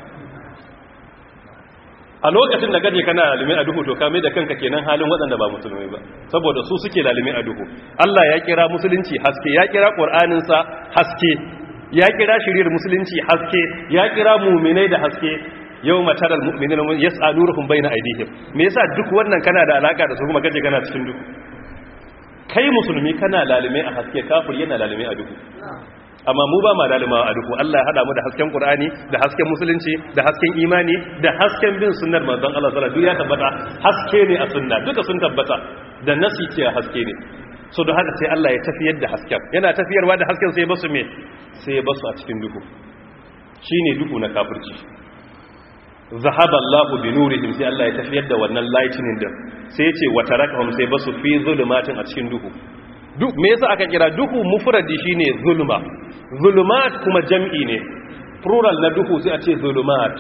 A lokacin da gaje kana lalume a duhu, to ka mai da kanka kenan halin waɗanda ba musulmai ba, saboda su suke lalume a duhu. Allah ya kira musulunci haske, ya kira Qur'aninsa haske, ya kira shiriyar musulunci haske, ya kira mu'minai da haske. Yau mataral mu'minina yas'aluruhum bayna aydihim. Me yasa duk wannan kana da alaka da su kuma kaje kana cikin duhu? Kai musulmi kana lalume a haske, kafir yana lalume a duhu. Amma mu ba ma lalumawa a duhu. Allah ya hada mu da hasken Qur'ani, da hasken musulunci, da hasken imani, da hasken bin sunnar manzon Allah sallallahu alaihi wasallam. Ya tabbata haske ne a sunna, duka sun tabbata da nasi ce haske ne. So da haka sai Allah ya tafiyar da hasken, yana tafiyarwa da hasken sai basu me, sai basu a cikin duhu. Shine duhu na kafirci. Zahaba Allahu bi nurihim, sai Allah ya tafiyar da wannan lightning din, sai ya ce wa tarakahum, sai basu fi zulumatin a cikin duhu. Duk me yasa aka kira duhu mufradi shine zulma, zulumat kuma jam'i ne, plural na duhu sai a ce zulumat.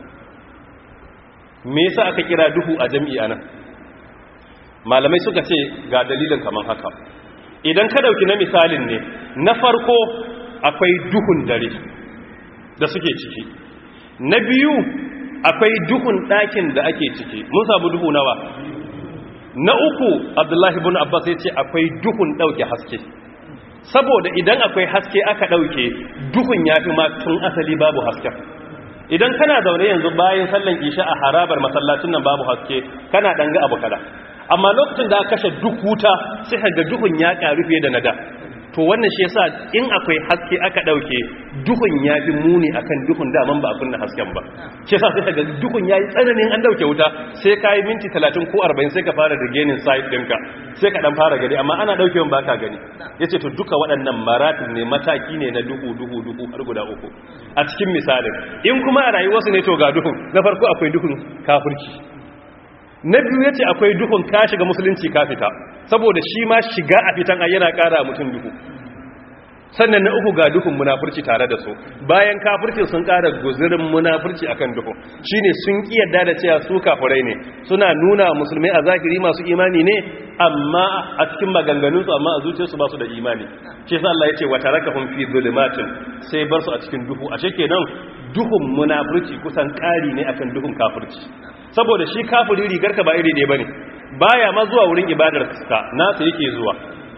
Me yasa aka kira duhu a jam'i anan? Malamai suka ce ga dalilin kaman haka. Idan ka dauki na misalin ne, na farko akwai duhun dare da suke ciki, na biyu akwai duhun ɗakin da ake ciki. Mun samu duhu nawa? Na uku, Abdullahi ibn Abbas ya ce akwai duhun ɗauke haske. Saboda idan akwai haske aka ɗauke, duhun ya fi ma tun asali babu hasken. Idan kana zaune yanzu bayan sallan isha a harabar masallacin nan babu haske, kana ɗanga abu kada. Amma lokacin da aka kashe duk wuta, sai ga duhun ya ƙaru fiye da na da. To wannan shi yasa in akwai haske aka dauke, duhun ya fi muni akan duhun daman ba a kunna hasken ba. Shi yasa sai kaga duhun yayi tsananin an dauke wuta, sai kai minti 30 ko 40 sai ka fara regaining sight dinka, sai ka dan fara gani, amma ana daukewan baka gani. Yace to duka waɗannan maratib ne, mataki ne na duhu har guda uku a cikin misalin. In kuma a rayuwarsu ne, to ga duhun na farko akwai duhun kafirci, na biyu yace akwai duhun ka shiga musulunci ka fita, saboda shi ma shiga a fitan yana ƙara mutum duhu. Sannan na uku ga duhun munafurci tare da su, bayan kafirci sun ƙara guzurin munafurci akan duhu, shine sun kiyarda da cewa su kafirai ne, suna nuna musulmai a zahiri masu imani ne, amma a cikin maganganunsu, amma a zuciyarsu ba su da imani. Shi yasa Allah yace wa tarakahum fi dhulumatin, sai bar su a cikin duhu. Ashe kenan duhun munafurci kusan ƙari ne akan duhun kafirci, saboda shi kafiri rigar ka ba iri ɗaya bane, baya ma zuwa wurin ibadar ka nasa yake zuwa.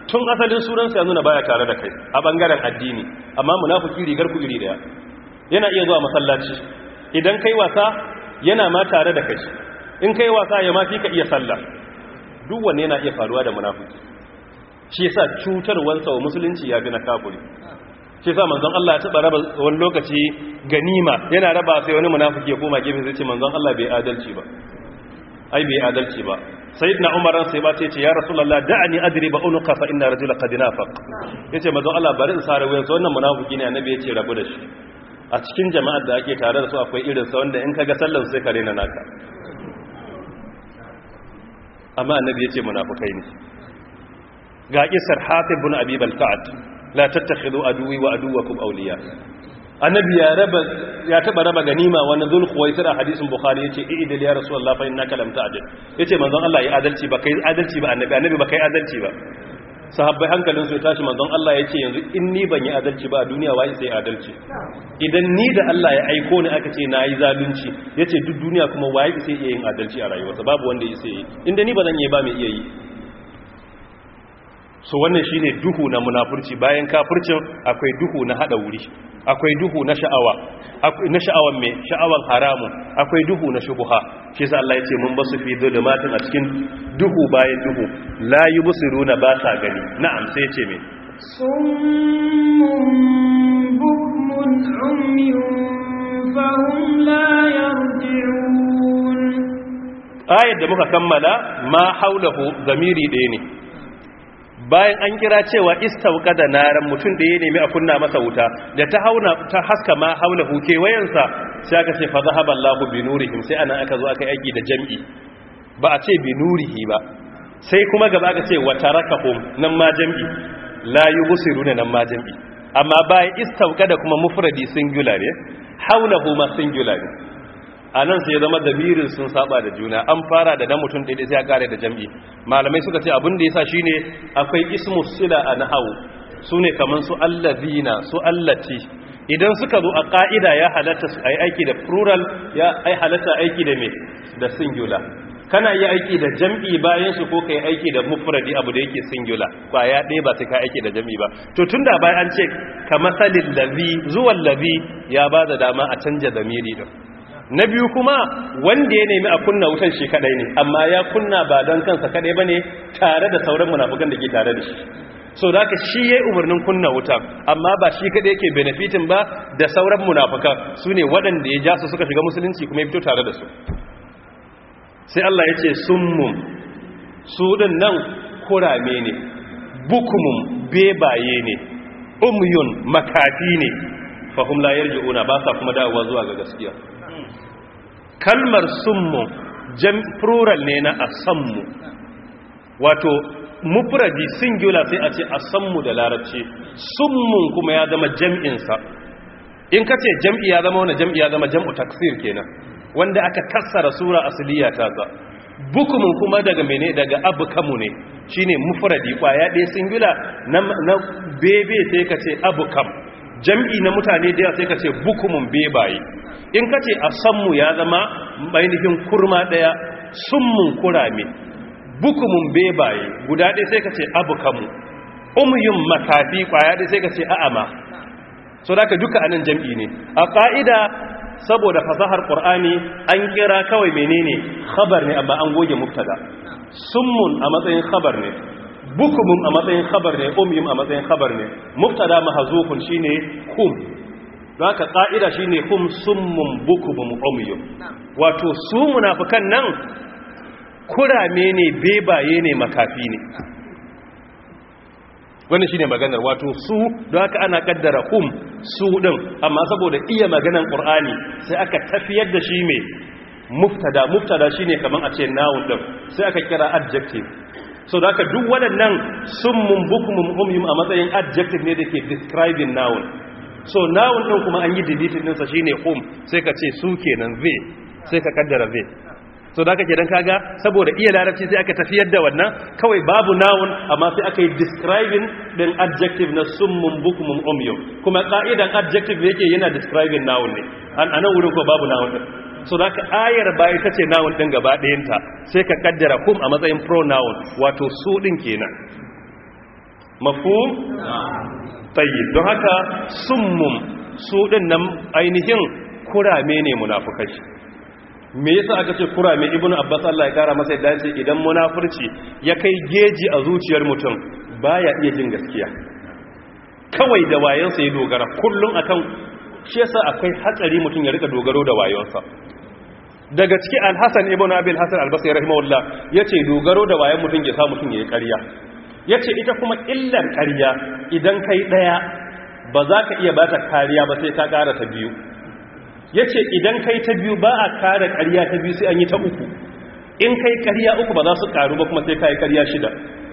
tun asalin sunansa ya nuna baya tare da kai a bangaren addini, amma munafiki rigar ku iri daya. Yana iya zuwa masallaci, idan kai wasa yana ma tare da kai, in kai wasa ya ma fi ka iya sallah. Duk wanne yana iya faruwa da munafiki. Shi yasa cutarwansa wa musulunci ya fi na kafiri. Shi yasa manzon Allah ya taba raba wani lokaci ganima, yana raba sai wani munafiki ya koma gefe zai ce manzon Allah bai adalci ba. Ai bai adalci ba. Sayyidina Umar ran sai ba ce ya Rasulullah da'ani adriba unuqa fa inna rajula qad nafaq. Yace manzon Allah bari in sare wayan sa wannan munafiki ne, annabi yace rabu da shi. A cikin jama'ar da ake tare da su akwai irin sa wanda in kaga sallan sai ka rena naka. Amma annabi yace munafikai ne. Ga kisar Hatib ibn Abi Balta'at la tattakhidhu aduwi wa aduwakum awliya. Annabi ya taba raba ganima wannan Dhul Khuwaisir a hadisin Bukhari yace idil ya Rasulullah fa innaka lam ta'dil. Yace manzon Allah ya adalci ba kai adalci ba annabi ba kai adalci ba. Sahabbai hankalin su ya tashi, manzon Allah yace yanzu in ni ban yi adalci ba a duniya wai sai adalci. Idan ni da Allah ya aiko ni aka ce nayi zalunci, yace duk duniya kuma wai sai iya yin adalci a rayuwarsa, babu wanda yake yi. Inda ni ba zan yi ba mai iya yi. So wannan shine duhu na munafurci. Bayan kafircin akwai duhu na hada wuri, akwai duhu na sha'awa, akwai na sha'awan me sha'awan haramun, akwai duhu na shubha. Shi yasa Allah yace mun basu fi dhulumatin, a cikin duhu bayan duhu, la yubsiruna ba sa gani. Na'am, sai yace me summun bukmun umyun fahum la yarji'un. Ayat da muka kammala ma haulahu zamiri ɗaya ne. Bayan an kira cewa istauka da naran mutum da ya nemi a kunna masa wuta, da ta haska ma haula huke wayansa, sai aka ce fa zahaba Allahu bi nurihim, sai ana aka zo aka aiki da jam'i, ba a ce bi nurihi ba. Sai kuma gaba aka ce wa tarakahum, nan ma jam'i, la yubsiruna nan ma jam'i. Amma bayan istauka da kuma mufradi singular ne, haulahu ma singular ne. A nan sai zama damirin sun saba da juna, an fara da na mutum daidai sai ya kare da jam'i. Malamai suka ce abin da yasa shine akwai ismu sila a nahawu, su ne kaman su allazina, su allati. Idan suka zo a ka'ida ya halatta su ai aiki da plural, ya ai halatta aiki da me da singular. Kana yi aiki da jam'i bayan su ko kai aiki da mufradi abu da yake singular, kwaya ɗaya ba sai ka aiki da jam'i ba. To tunda bayan an ce kamasalil ladhi zuwal ladhi ya ba da dama a canja damiri din. Na biyu kuma wanda ya nemi a kunna wutan shi kadai ne, amma ya kunna ba don kansa kadai bane, tare da sauran munafukan da ke tare da shi. So da haka shi yayi umarnin kunna wutan, amma ba shi kadai yake benefitin ba, da sauran munafukan su ne waɗanda ya ja su suka shiga musulunci kuma ya fito tare da su. Sai Allah ya ce summun, su din nan kurame ne, bukumun bebaye ne, umyun makafi ne, fahum la yarji'una, ba sa kuma dawowa zuwa ga gaskiya. Kalmar summu plural ne na asammu, wato mufradi singular sai a ce asammu da larabci, summun kuma ya zama jam'insa. In ka ce jam'i ya zama wani jam'i ya zama jam'u taksir kenan, wanda aka kassara sura asliya ta za. Bukumun kuma daga mene, daga abkamu ne, shine mufradi kwaya ɗaya singular na bebe sai ka ce abkam, jam'i na mutane da sai ka ce bukumun bebaye. In ka ce a sammu ya zama ainihin kurma ɗaya, summun kurame, bukumun bebaye guda ɗaya sai ka ce abukamu, umyun makafi kwaya ɗaya sai ka ce a'ama. So da ka duka anan jam'i ne. A ƙa'ida saboda fasahar ƙur'ani an kira kawai menene khabar ne, amma an goge mubtada. Summun a matsayin khabar ne, bukumun a matsayin khabar ne, umyun a matsayin khabar ne, mubtada mahzufun shine kum. Don haka ƙa'ida shi ne kum summun bukumun umyun, wato su munafukan nan kurame ne, bebaye ne, makafi ne. Wannan shi ne maganar, wato su, don haka ana kaddara kum su ɗin, amma saboda iya maganar ƙur'ani sai aka tafiyar da shi mai muftada shi ne kamar a ce noun ɗin, sai aka kira adjective. So da haka duk waɗannan summun bukumun umyun a matsayin adjective ne da ke describing noun. So noun din kuma an yi deleting din sa shine sai ka ce su kenan zai, sai ka kaddara zai. So da kake dan kaga saboda iya larabci sai aka tafiyar da wannan, kawai babu noun amma sai aka yi describing din adjective na summun bukumun umyun. Kuma ka'idan adjective yake yana describing noun ne. Anan wurin ko babu noun din. So da ka ayar bai ta ce noun din gaba ɗayanta, sai ka kaddara a matsayin pronoun, wato su din kenan. mafhum tayyib don haka summum su din nan ainihin kurame ne munafikai me yasa aka ce kurame ibnu abbas Allah ya kara masa yadda ce idan munafurci ya kai geji a zuciyar mutum baya iya jin gaskiya kawai da wayansa ya dogara kullum akan shi yasa akwai hatsari mutum ya rika dogaro da wayonsa daga ciki al-hasan ibnu abil hasan al-basri rahimahullah yace dogaro da wayan mutum ya sa mutum yayi ƙarya yace ita kuma illar ƙarya idan kai daya ba za ka iya bata kariya ba sai ka ƙara ta biyu yace idan kai ta biyu ba a kare ƙarya ta biyu sai an yi ta uku in kai ƙarya uku ba za su ƙaru ba kuma sai kai ƙarya shida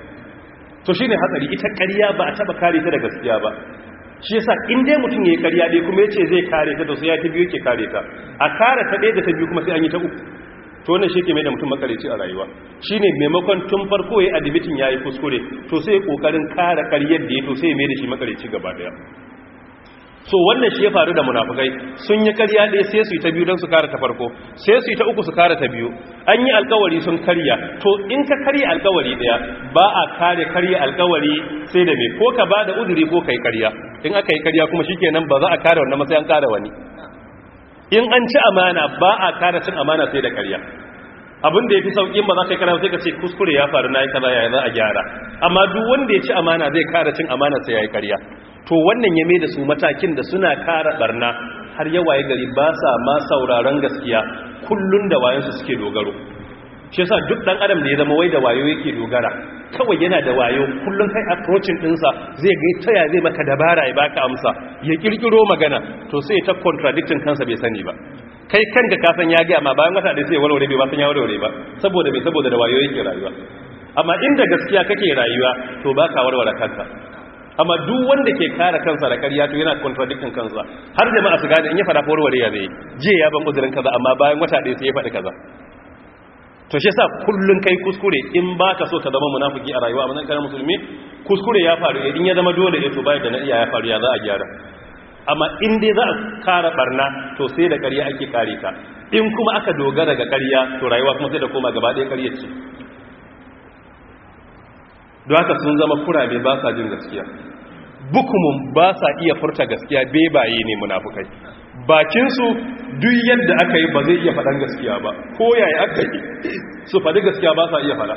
to shine hatsari ita ƙarya ba a taba kare ta da gaskiya ba shi yasa in dai mutum yayi ƙarya dai kuma yace zai kare ta to sai ya ta biyu yake kare ta a kare ta ɗaya da ta biyu kuma sai an yi ta uku to wannan shi ke mai da mutum makareci a rayuwa shine maimakon tun farko yayi admitin yayi kuskure to sai kokarin kare ƙaryar da ya to sai ya mai da shi makareci gaba daya so wannan shi ya faru da munafikai sun yi ƙarya ɗaya sai su yi ta biyu don su kare ta farko sai su yi ta uku su kare ta biyu an yi alkawari sun karya to in ka karya alkawari ɗaya ba a karya alkawari sai da me ko ka ba da uzuri ko ka yi karya in aka yi karya kuma shikenan ba za a kare wannan sai an kare wani in an ci amana ba a kare cin amana sai da karya abin da ya fi sauƙin ba za ka yi karya sai ka ce kuskure ya faru na yi kaza ya za a gyara amma duk wanda ya ci amana zai kare cin amana sai ya yi karya to wannan ya mai da su matakin da suna kara barna har yawaye gari ba sa ma sauraron gaskiya kullun da wayansu suke dogaro shi yasa duk dan adam da ya zama wai da wayo yake dogara kawai yana da wayo kullun kai approaching dinsa zai ga taya zai maka dabara ya baka amsa ya kirkiro magana to sai ta contradicting kansa bai sani ba kai kanka ka san ya ga amma bayan wata da sai ya warware bai ba san ya warware ba saboda da wayo yake rayuwa amma inda gaskiya kake rayuwa to baka warware kanka amma duk wanda ke kare kansa da ƙarya to yana contradicting kansa har jama'a su gane in ya fada warware ya zai je ya ban uzurin kaza amma bayan wata ɗaya sai ya faɗi kaza to shi yasa kullun kai kuskure in baka so ka zama munafiki a rayuwa amma kana musulmi kuskure ya faru idan ya zama dole to bai da na iya ya faru ya za a gyara amma in dai za a kare barna to sai da ƙarya ake kare ta in kuma aka dogara ga ƙarya to rayuwa kuma sai da koma gaba ɗaya ƙarya ce don haka sun zama kurame ba sa jin gaskiya bukumun ba sa iya furta gaskiya bebaye ne munafukai bakinsu duk yadda aka yi ba zai iya faɗan gaskiya ba ko yaya aka yi su faɗi gaskiya ba sa iya faɗa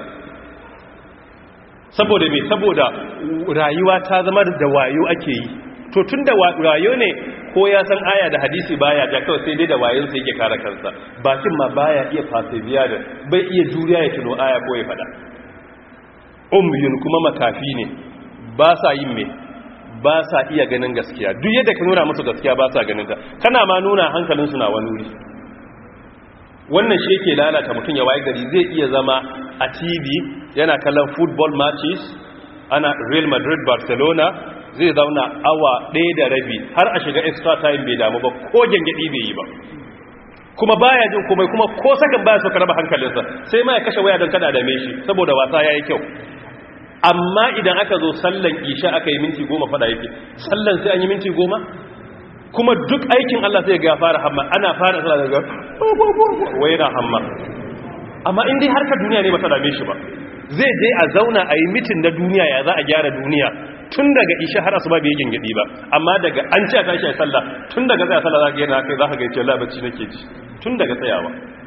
saboda me saboda rayuwa ta zama da wayo ake yi to tun da wayo ne ko ya san aya da hadisi baya ja kawai sai dai da wayonsa yake kare kansa bakin ma baya iya fasibiya da bai iya juriya ya tuno aya ko ya faɗa umyun kuma makafi ne ba sa yin me ba sa iya ganin gaskiya duk yadda ka nuna musu gaskiya ba sa ganin ta kana ma nuna hankalinsu na wani wuri wannan shi yake lalata mutum ya waye gari zai iya zama a TV yana kallon football matches ana Real Madrid Barcelona zai zauna awa 1.5 har a shiga extra time bai damu ba ko gengedi bai yi ba kuma baya jin komai kuma ko sakan baya so ka raba hankalinsa sai ma ya kashe waya don kada dame shi saboda wasa yayi kyau amma idan aka zo sallan isha aka yi minti 10 fada yake sallan sai an yi minti 10 kuma duk aikin Allah sai ga fara hamma ana fara sallah daga wai na hamma amma in dai harkar duniya ne ba ta dame shi ba zai je a zauna a yi mitin na duniya ya za a gyara duniya tun daga isha har asuba bai gingidi ba amma daga an ci a tashi a sallah tun daga tsaya sallah zaka yana kai zaka ga yace Allah bacci nake ji tun daga tsayawa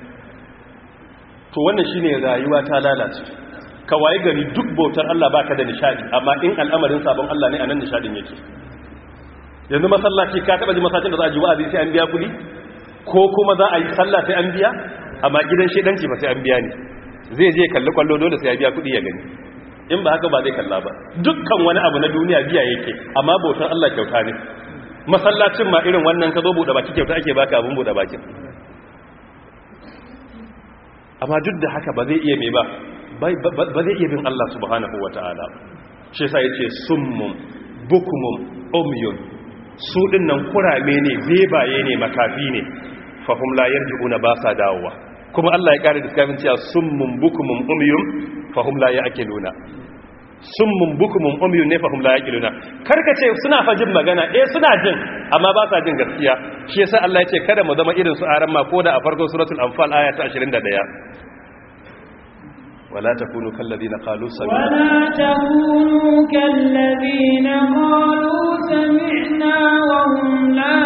to wannan shine rayuwa ta lalace ka waye gari duk bautar Allah baka da nishadi amma in al'amarin sabon Allah ne anan nishadin yake yanzu masallaci ka taba ji masallacin da za a ji wa'azi sai an biya kuɗi ko kuma za a yi sallah sai an biya amma gidan shedanci ba sai an biya ne zai je kalli kwallo dole sai ya biya kuɗi ya gani in ba haka ba zai kalla ba dukkan wani abu na duniya biya yake amma bautar Allah kyauta ne masallacin ma irin wannan ka zo bude baki kyauta ake baka abun bude bakin amma duk da haka ba zai iya mai ba zai iya bin Allah subhanahu wataala shi yasa yace summum bukumum umyun su dinnan kurame ne bebaye ne makafi ne fahum la yarji'una ba sa dawowa kuma Allah ya kare diskafin cewa summun bukumum umyun fahum la ya'qiluna summun bukumum umyun ne fahum la ya'qiluna karka ce suna fajin magana suna jin amma ba sa jin gaskiya shi yasa Allah ya ce kada mu zama irin su aran ma koda a farkon suratul anfal aya ta 21 wala takunu kallazina qalu ولا تكونوا كالذين قالوا سمعنا وهم لا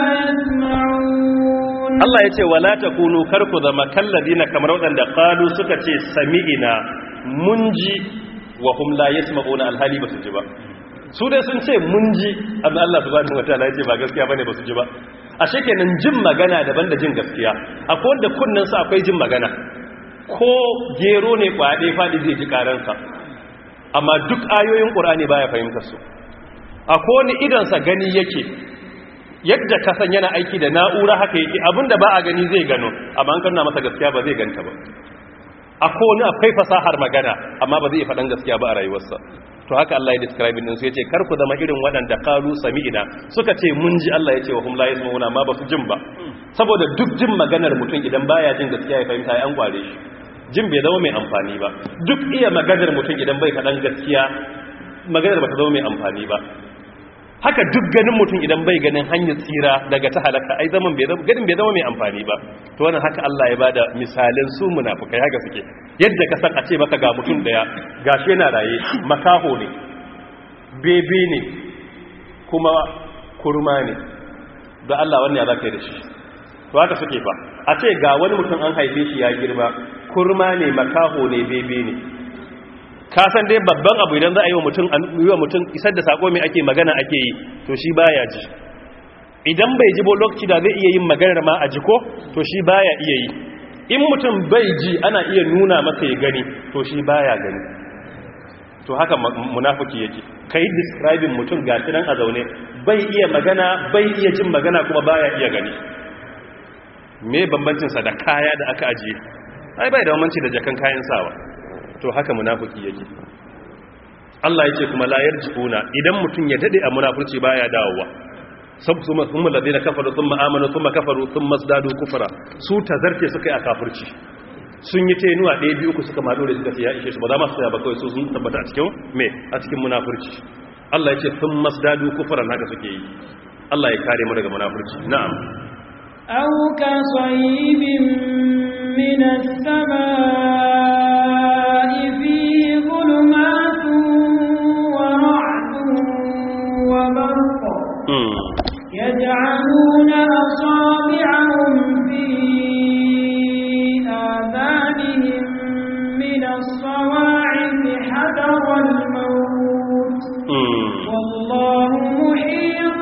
يسمعون. Allah ya ce wala takunu karku zama kallazina kamar wadanda qalu suka ce sami'ina mun ji wa hum la yasma'una alhali basu ji ba. Su dai sun ce mun ji amma Allah subhanahu wataala ya ce ba gaskiya bane basu ji ba. Ashe kenan jin magana daban da jin gaskiya. Akwai wanda kunnan sa akwai jin magana. Ko gero ne kwade fadi zai ji karansa. Amma duk ayoyin Qur'ani baya fahimtar su. Akwai wani idan sa gani yake. Yadda ka san yana aiki da na'ura haka yake abinda ba a gani zai gano amma an kanna masa gaskiya ba zai ganta ba. Akwai fasahar magana amma ba zai faɗan gaskiya ba a rayuwarsa. To haka Allah ya describe din su yace kar ku zama irin waɗanda qalu sami'ina suka ce mun ji Allah yace wa hum la yasma'una amma ba su jin ba saboda duk jin maganar mutum idan baya jin gaskiya ya fahimta ai an kware shi jin bai zama mai amfani ba duk iya maganar mutum idan bai faɗan gaskiya maganar ba ta zama mai amfani ba haka duk ganin mutum idan bai ganin hanyar tsira daga ta halaka ai zaman ganin bai zama mai amfani ba to wannan haka Allah ya bada misalan su munafikai haka suke yadda ka san a ce maka ga mutum daya gashi yana raye makaho ne bebe ne kuma kurma ne da Allah wannan ya zaka yi da shi to haka suke fa a ce ga wani mutum an haife shi ya girma kurma ne makaho ne bebe ne ka san dai babban abu idan za a yi wa mutum isar da sako mai ake magana ake yi to shi baya ji idan bai ji bo lokaci da zai iya yin maganar ma a jiko to shi baya iya yi in mutum bai ji ana iya nuna masa ya gani to shi baya gani to haka munafiki yake kai describing mutum gashi nan a zaune bai iya magana bai iya jin magana kuma baya iya gani me bambancin sa da kaya da aka ajiye ai bai da bambanci da jakan kayan sawa to haka munafiki yake Allah yake kuma la yarjiuna idan mutun ya dade a munafurci baya dawowa thumma ladina kafaru thumma amanu thumma kafaru thumma zdadu kufra su tazarce suka yi a kafirci sun yi tenuwa ɗaya biyu uku suka mado da suka ce ya ishe su ba za ma su tsaya ba kawai su sun tabbata a cikin me a cikin munafurci Allah yake thumma zdadu kufran haka suke yi Allah ya kare mu daga munafurci na'am aw ka sayyibin minas samaa يجعلون أصابعهم في آذانهم من الصواعق حذر الموت والله محيط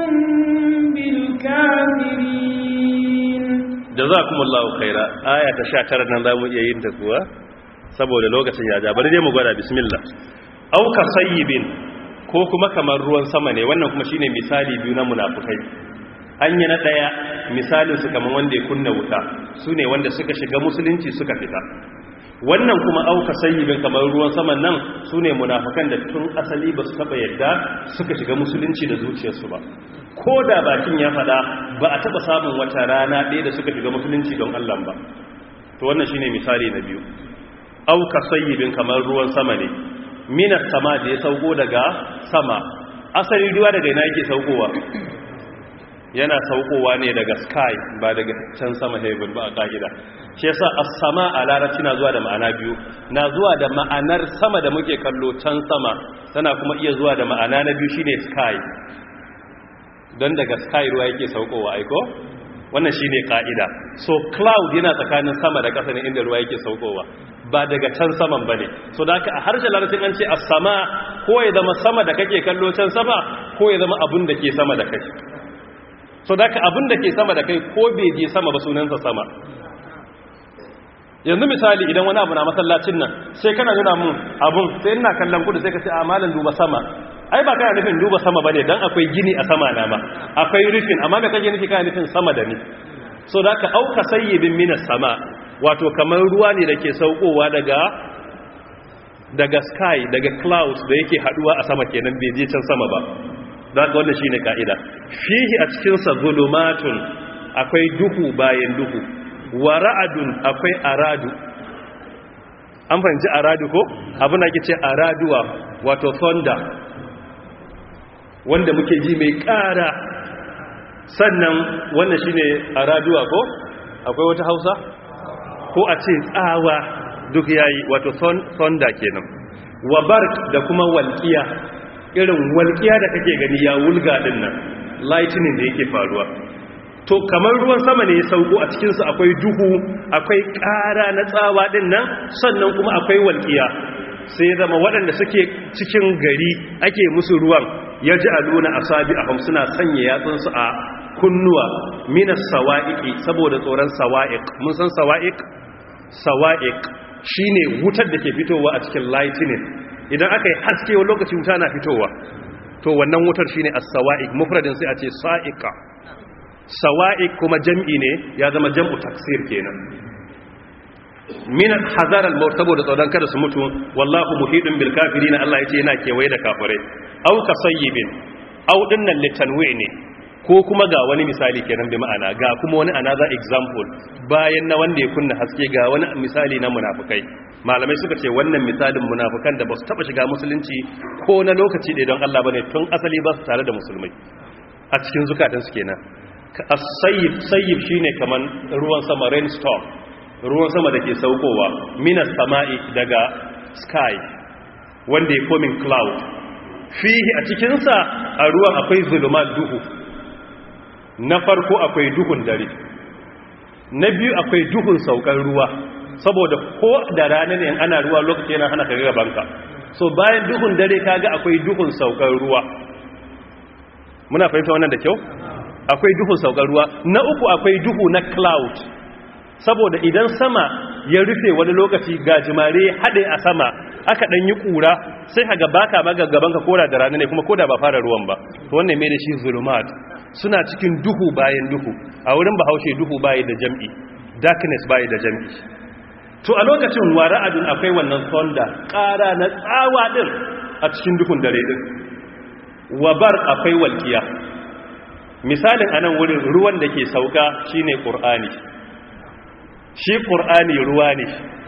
بالكافرين جزاكم الله خيرا آية 19 nan zamu iya yin ta kuwa saboda lokacin ya ja bari dai mu gwada bismillah au ka sayyibin ko kuma kamar ruwan sama ne wannan kuma shine misali biyu na munafukai an yi na daya misalin su kamar wanda ya kunna wuta sune wanda suka shiga musulunci suka fita wannan kuma auka sayyibin kamar ruwan saman nan sune munafukan da tun asali ba su taba yadda suka shiga musulunci da zuciyarsu ba ko da bakin ya fada ba a taba samun wata rana ɗaya da suka shiga musulunci don Allah ba to wannan shine misali na biyu auka sayyibin kamar ruwan sama ne minas sama da ya sauko daga sama asali ruwa daga ina yake saukowa yana saukowa ne daga sky ba daga can sama heaven ba a ka'ida shi yasa as-sama a larabci na zuwa da ma'ana biyu na zuwa da ma'anar sama da muke kallo can sama tana kuma iya zuwa da ma'ana na biyu shine sky don daga sky ruwa yake saukowa aiko wannan shine ka'ida so cloud yana tsakanin sama da ƙasa ne inda ruwa yake saukowa ba daga can saman ba ne so da a harshen larabcin an ce a sama ko ya zama sama da kake kallo can sama ko ya zama abin da ke sama da kai so da abin da ke sama da kai ko bai je sama ba sunansa sama yanzu misali idan wani abu na masallacin nan sai kana nuna mun abun sai ina kallon kudu sai ka ce amalan duba sama ai ba kana nufin duba sama bane dan akwai gini a sama na ma akwai rufin amma me kake nufi kana nufin sama da ni so da ka auka sayyibin minas sama wato kamar ruwa ne da ke saukowa daga sky daga clouds da yake haduwa a sama kenan bai je can sama ba da ka wannan shine kaida fihi a cikin sa zulumatun akwai duhu bayan duhu wa ra'adun akwai aradu an fahimci aradu ko abin da ake ce araduwa wato thunder wanda muke ji mai kara sannan wannan shine araduwa ko akwai wata Hausa ko a ce tsawa duk yayi wato thunder kenan wa barq da kuma walqiya irin walqiya da kake gani ya wulga din nan lightning da yake faruwa to kamar ruwan sama ne ya sauko a cikin su akwai duhu akwai ƙara na tsawa din nan sannan kuma akwai walqiya sai zama waɗanda suke cikin gari ake musu ruwan yaj'aluna asabi'ahum suna sanya yatsunsu a kunnuwa minas sawa'iqi saboda tsoron sawa'iq mun san sawa'iq shine wutar da ke fitowa a cikin lightning idan aka yi haske wani lokaci wuta na fitowa to wannan wutar shine as-sawa'iq mufradin sai a ce sa'iqa sawa'iq kuma jam'i ne ya zama jam'u taksir kenan min hazar al-maut saboda tsoron kada su mutu wallahu muhidun bil kafirin Allah yace yana kewaye da kafirai aw kasayyibin aw dinnan litanwi ne ko kuma ga wani misali kenan bi ma'ana ga kuma wani another example bayan na wanda ya kunna haske ga wani misali na munafikai malamai suka ce wannan misalin munafikan da ba su taba shiga musulunci ko na lokaci da don Allah bane tun asali ba su tare da musulmai a cikin zukatansu kenan as-sayyib shine kaman ruwan sama rainstorm ruwan sama da ke saukowa minas sama'i daga sky wanda ya komin cloud fihi a cikinsa a ruwan akwai zulumat duhu na farko akwai duhun dare na biyu akwai duhun saukar ruwa saboda ko da rana ne ana ruwa lokaci yana hana ka gabanka so bayan duhun dare kaga akwai duhun saukar ruwa muna fahimta wannan da kyau akwai duhun saukar ruwa na uku akwai duhu na cloud saboda idan sama ya rufe wani lokaci gajimare haɗe a sama aka ɗan yi ƙura sai haga baka magagaban ka koda da rana ne kuma koda ba fara ruwan ba to wannan mai da shi zulumat suna cikin duhu bayan duhu a wurin bahaushe duhu bayi da jam'i darkness bayi da jam'i to a lokacin wara'adun akwai wannan thunder ƙara na tsawa din a cikin duhun dare din wabar akwai walkiya misalin anan wurin ruwan da ke sauka shine qur'ani shi ƙur'ani ruwa ne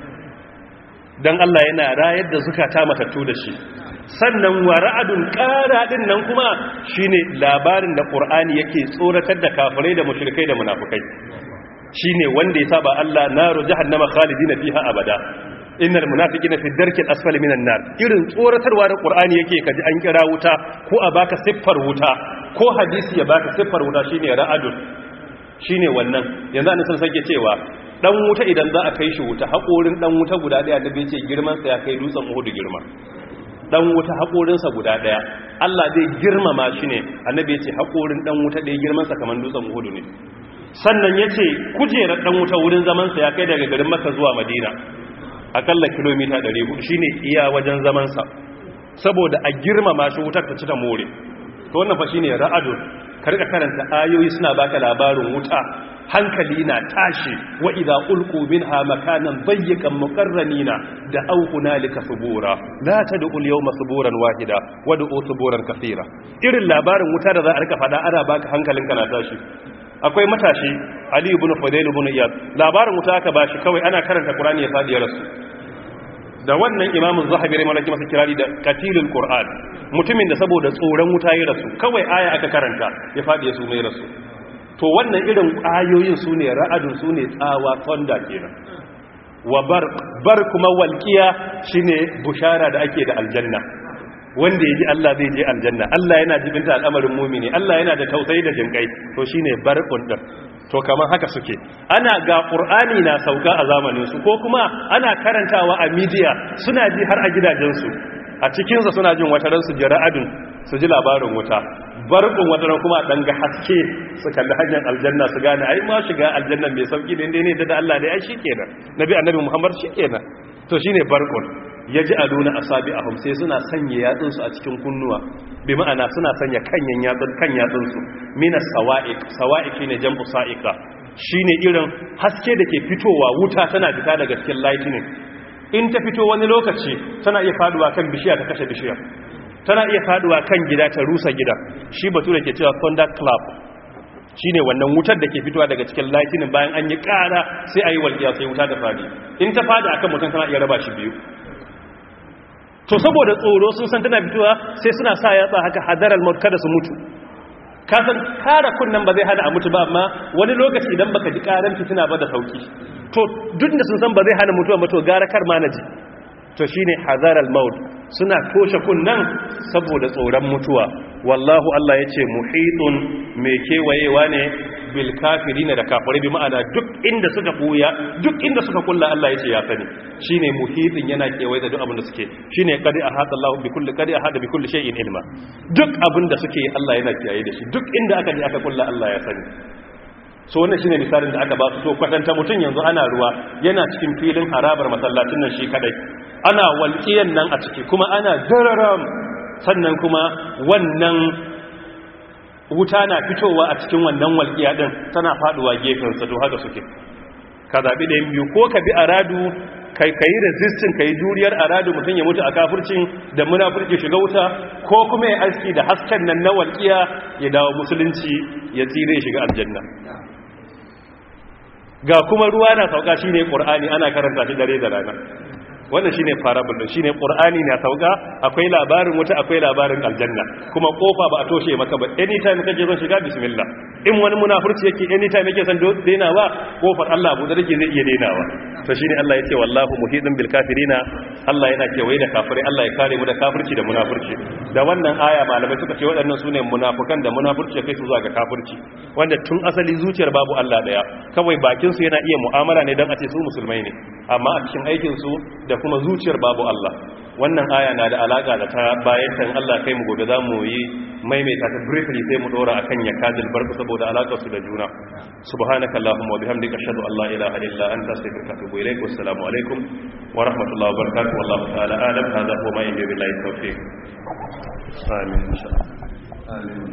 don Allah yana rayar da zukata matattu da shi sannan wa ra'adun ƙara ɗin nan kuma shine labarin da ƙur'ani yake tsoratar da kafirai da mushrikai da munafukai shine wanda ya saba Allah naru jahannama khalidina fiha abada innal munafiqina fi darkil asfali minan nar irin tsoratarwa da ƙur'ani yake kaji an kira wuta ko a baka siffar wuta ko hadisi ya baka siffar wuta shine ra'adun shine wannan yanzu an san sake cewa dan wuta idan za a kai shi wuta haƙorin dan wuta guda ɗaya da bai ce girman sa ya kai dutsen Uhud girma dan wuta haƙorin sa guda ɗaya Allah zai girmama shi ne annabi ya ce haƙorin dan wuta ɗaya girman sa kaman dutsen Uhud ne sannan yace kujerar dan wuta wurin zaman sa ya kai daga garin Makka zuwa Madina akalla kilomita 400 shine iya wajen zaman sa saboda a girmama shi wutar ta ci ta more to wannan fa shine ra'adun karka karanta ayoyi suna baka labarin wuta hankali na tashi wa idza ulqu minha makanan dayyiqan muqarranina da au hunalika subura la tad'u al-yawma suburan wahida wad'u suburan kaseera irin labarin wuta da za a rika fada ana baka hankalinka na tashi akwai matashi Ali ibn Fudayl ibn Iyad labarin wuta aka bashi kawai ana karanta Qur'ani ya fadi ya rasu da wannan imamu zahabi rai malaki masa kirari da katilul Qur'an mutumin da saboda tsoron wuta ya rasu kawai aya aka karanta ya fadi ya su mai rasu to wannan irin ayoyin su ne ra'adun su ne tsawa thunder kenan wa bar kuma walqiya shine bushara da ake da aljanna wanda yaji Allah zai je aljanna Allah yana jibinta al'amarin mu'mini Allah yana da tausayi da jinkai to shine barqun din to kamar haka suke ana ga qur'ani na sauka a zamanin su ko kuma ana karantawa a media suna ji har a gidajen su a cikin sa suna jin wataran su ji ra'adun su ji labarin wuta barkun wataran kuma dan ga haske su kalli hanyar aljanna su gane ai ma shiga aljanna mai sauki ne ne da Allah dai ai shikenan nabi annabi Muhammad shikenan to shine barkun yaj'aluna asabi'ahum sai suna sanya yatsun su a cikin kunnuwa bi ma'ana suna sanya kan yatsun su mina sawa'iq ne jam'u sa'iqa shine irin haske da ke fitowa wuta tana fita daga cikin lightning in ta fito wani lokaci tana iya faduwa kan bishiya ta kashe bishiya tana iya faduwa kan gida ta rusa gida shi bature ke cewa thunder clap shine wannan wutar da ke fitowa daga cikin lightning bayan an yi ƙara sai ayi walƙiya sai wuta ta fadi in ta fada akan mutum tana iya raba shi biyu to saboda tsoro sun san tana fitowa sai suna sa yatsa haka hadaral maut kada su mutu kasan kara kunnan ba zai hana a mutu ba amma wani lokaci idan baka ji karan fitina ba da sauki to duk da sun san ba zai hana mutuwa ba to gara kar ma naji to shine hazar al-maut suna toshe kunnan saboda tsoron mutuwa wallahu Allah yace muhitun mai kewayewa ne bil kafirin da kafirai bi ma'ana duk inda suka buya duk inda suka kulla Allah yace ya sani shine muhitin yana kewaye da duk abin da suke shine qad ahata Allah bi kulli shay'in ilma duk abin da suke Allah yana kiyaye da shi duk inda aka je aka kulla Allah ya sani so wannan shine misalin da aka ba su to kwatanta mutun yanzu ana ruwa yana cikin filin harabar masallacin nan shi kadai ana walƙiyan nan a ciki kuma ana dararam sannan kuma wannan wuta na fitowa a cikin wannan walƙiya din tana faduwa gefen sa to haka suke ka zabi da biyu ko ka bi aradu kai resisting kai juriyar aradu mutun ya mutu a kafircin da munafurci shiga wuta ko kuma ya aski da hasken nan na walƙiya ya dawo musulunci ya tsire shiga aljanna ga kuma ruwa na sauka shine qur'ani ana karanta shi dare da rana wannan shine parable din shine qur'ani na sauka akwai labarin wuta akwai labarin aljanna kuma kofa ba a toshe maka ba anytime kake son shiga bismillah in wani munafurci yake anytime yake son dainawa kofar Allah abu da yake zai iya dainawa to shine Allah yake wallahu muhidun bil kafirina Allah yana kewaye da kafirai Allah ya kare mu da kafirci da munafurci da wannan aya malamai suka ce waɗannan sune munafukan da munafurci kai su zuwa ga kafirci wanda tun asali zuciyar babu Allah daya kawai bakin su yana iya mu'amala ne dan a ce su musulmai ne amma a cikin aikin su da kuma zuciyar babu Allah wannan aya na da alaka da ta bayan tan Allah kai mu gobe za mu yi maimaita ta briefly sai mu dora akan yakadil barku saboda alakar su da juna subhanakallahumma wa bihamdika ashhadu an la ilaha illa anta astaghfiruka wa atubu ilaik wassalamu alaikum wa rahmatullahi wa barakatuh wallahu ta'ala alam hadha huwa ma inda billahi tawfiq amin insha Allah amin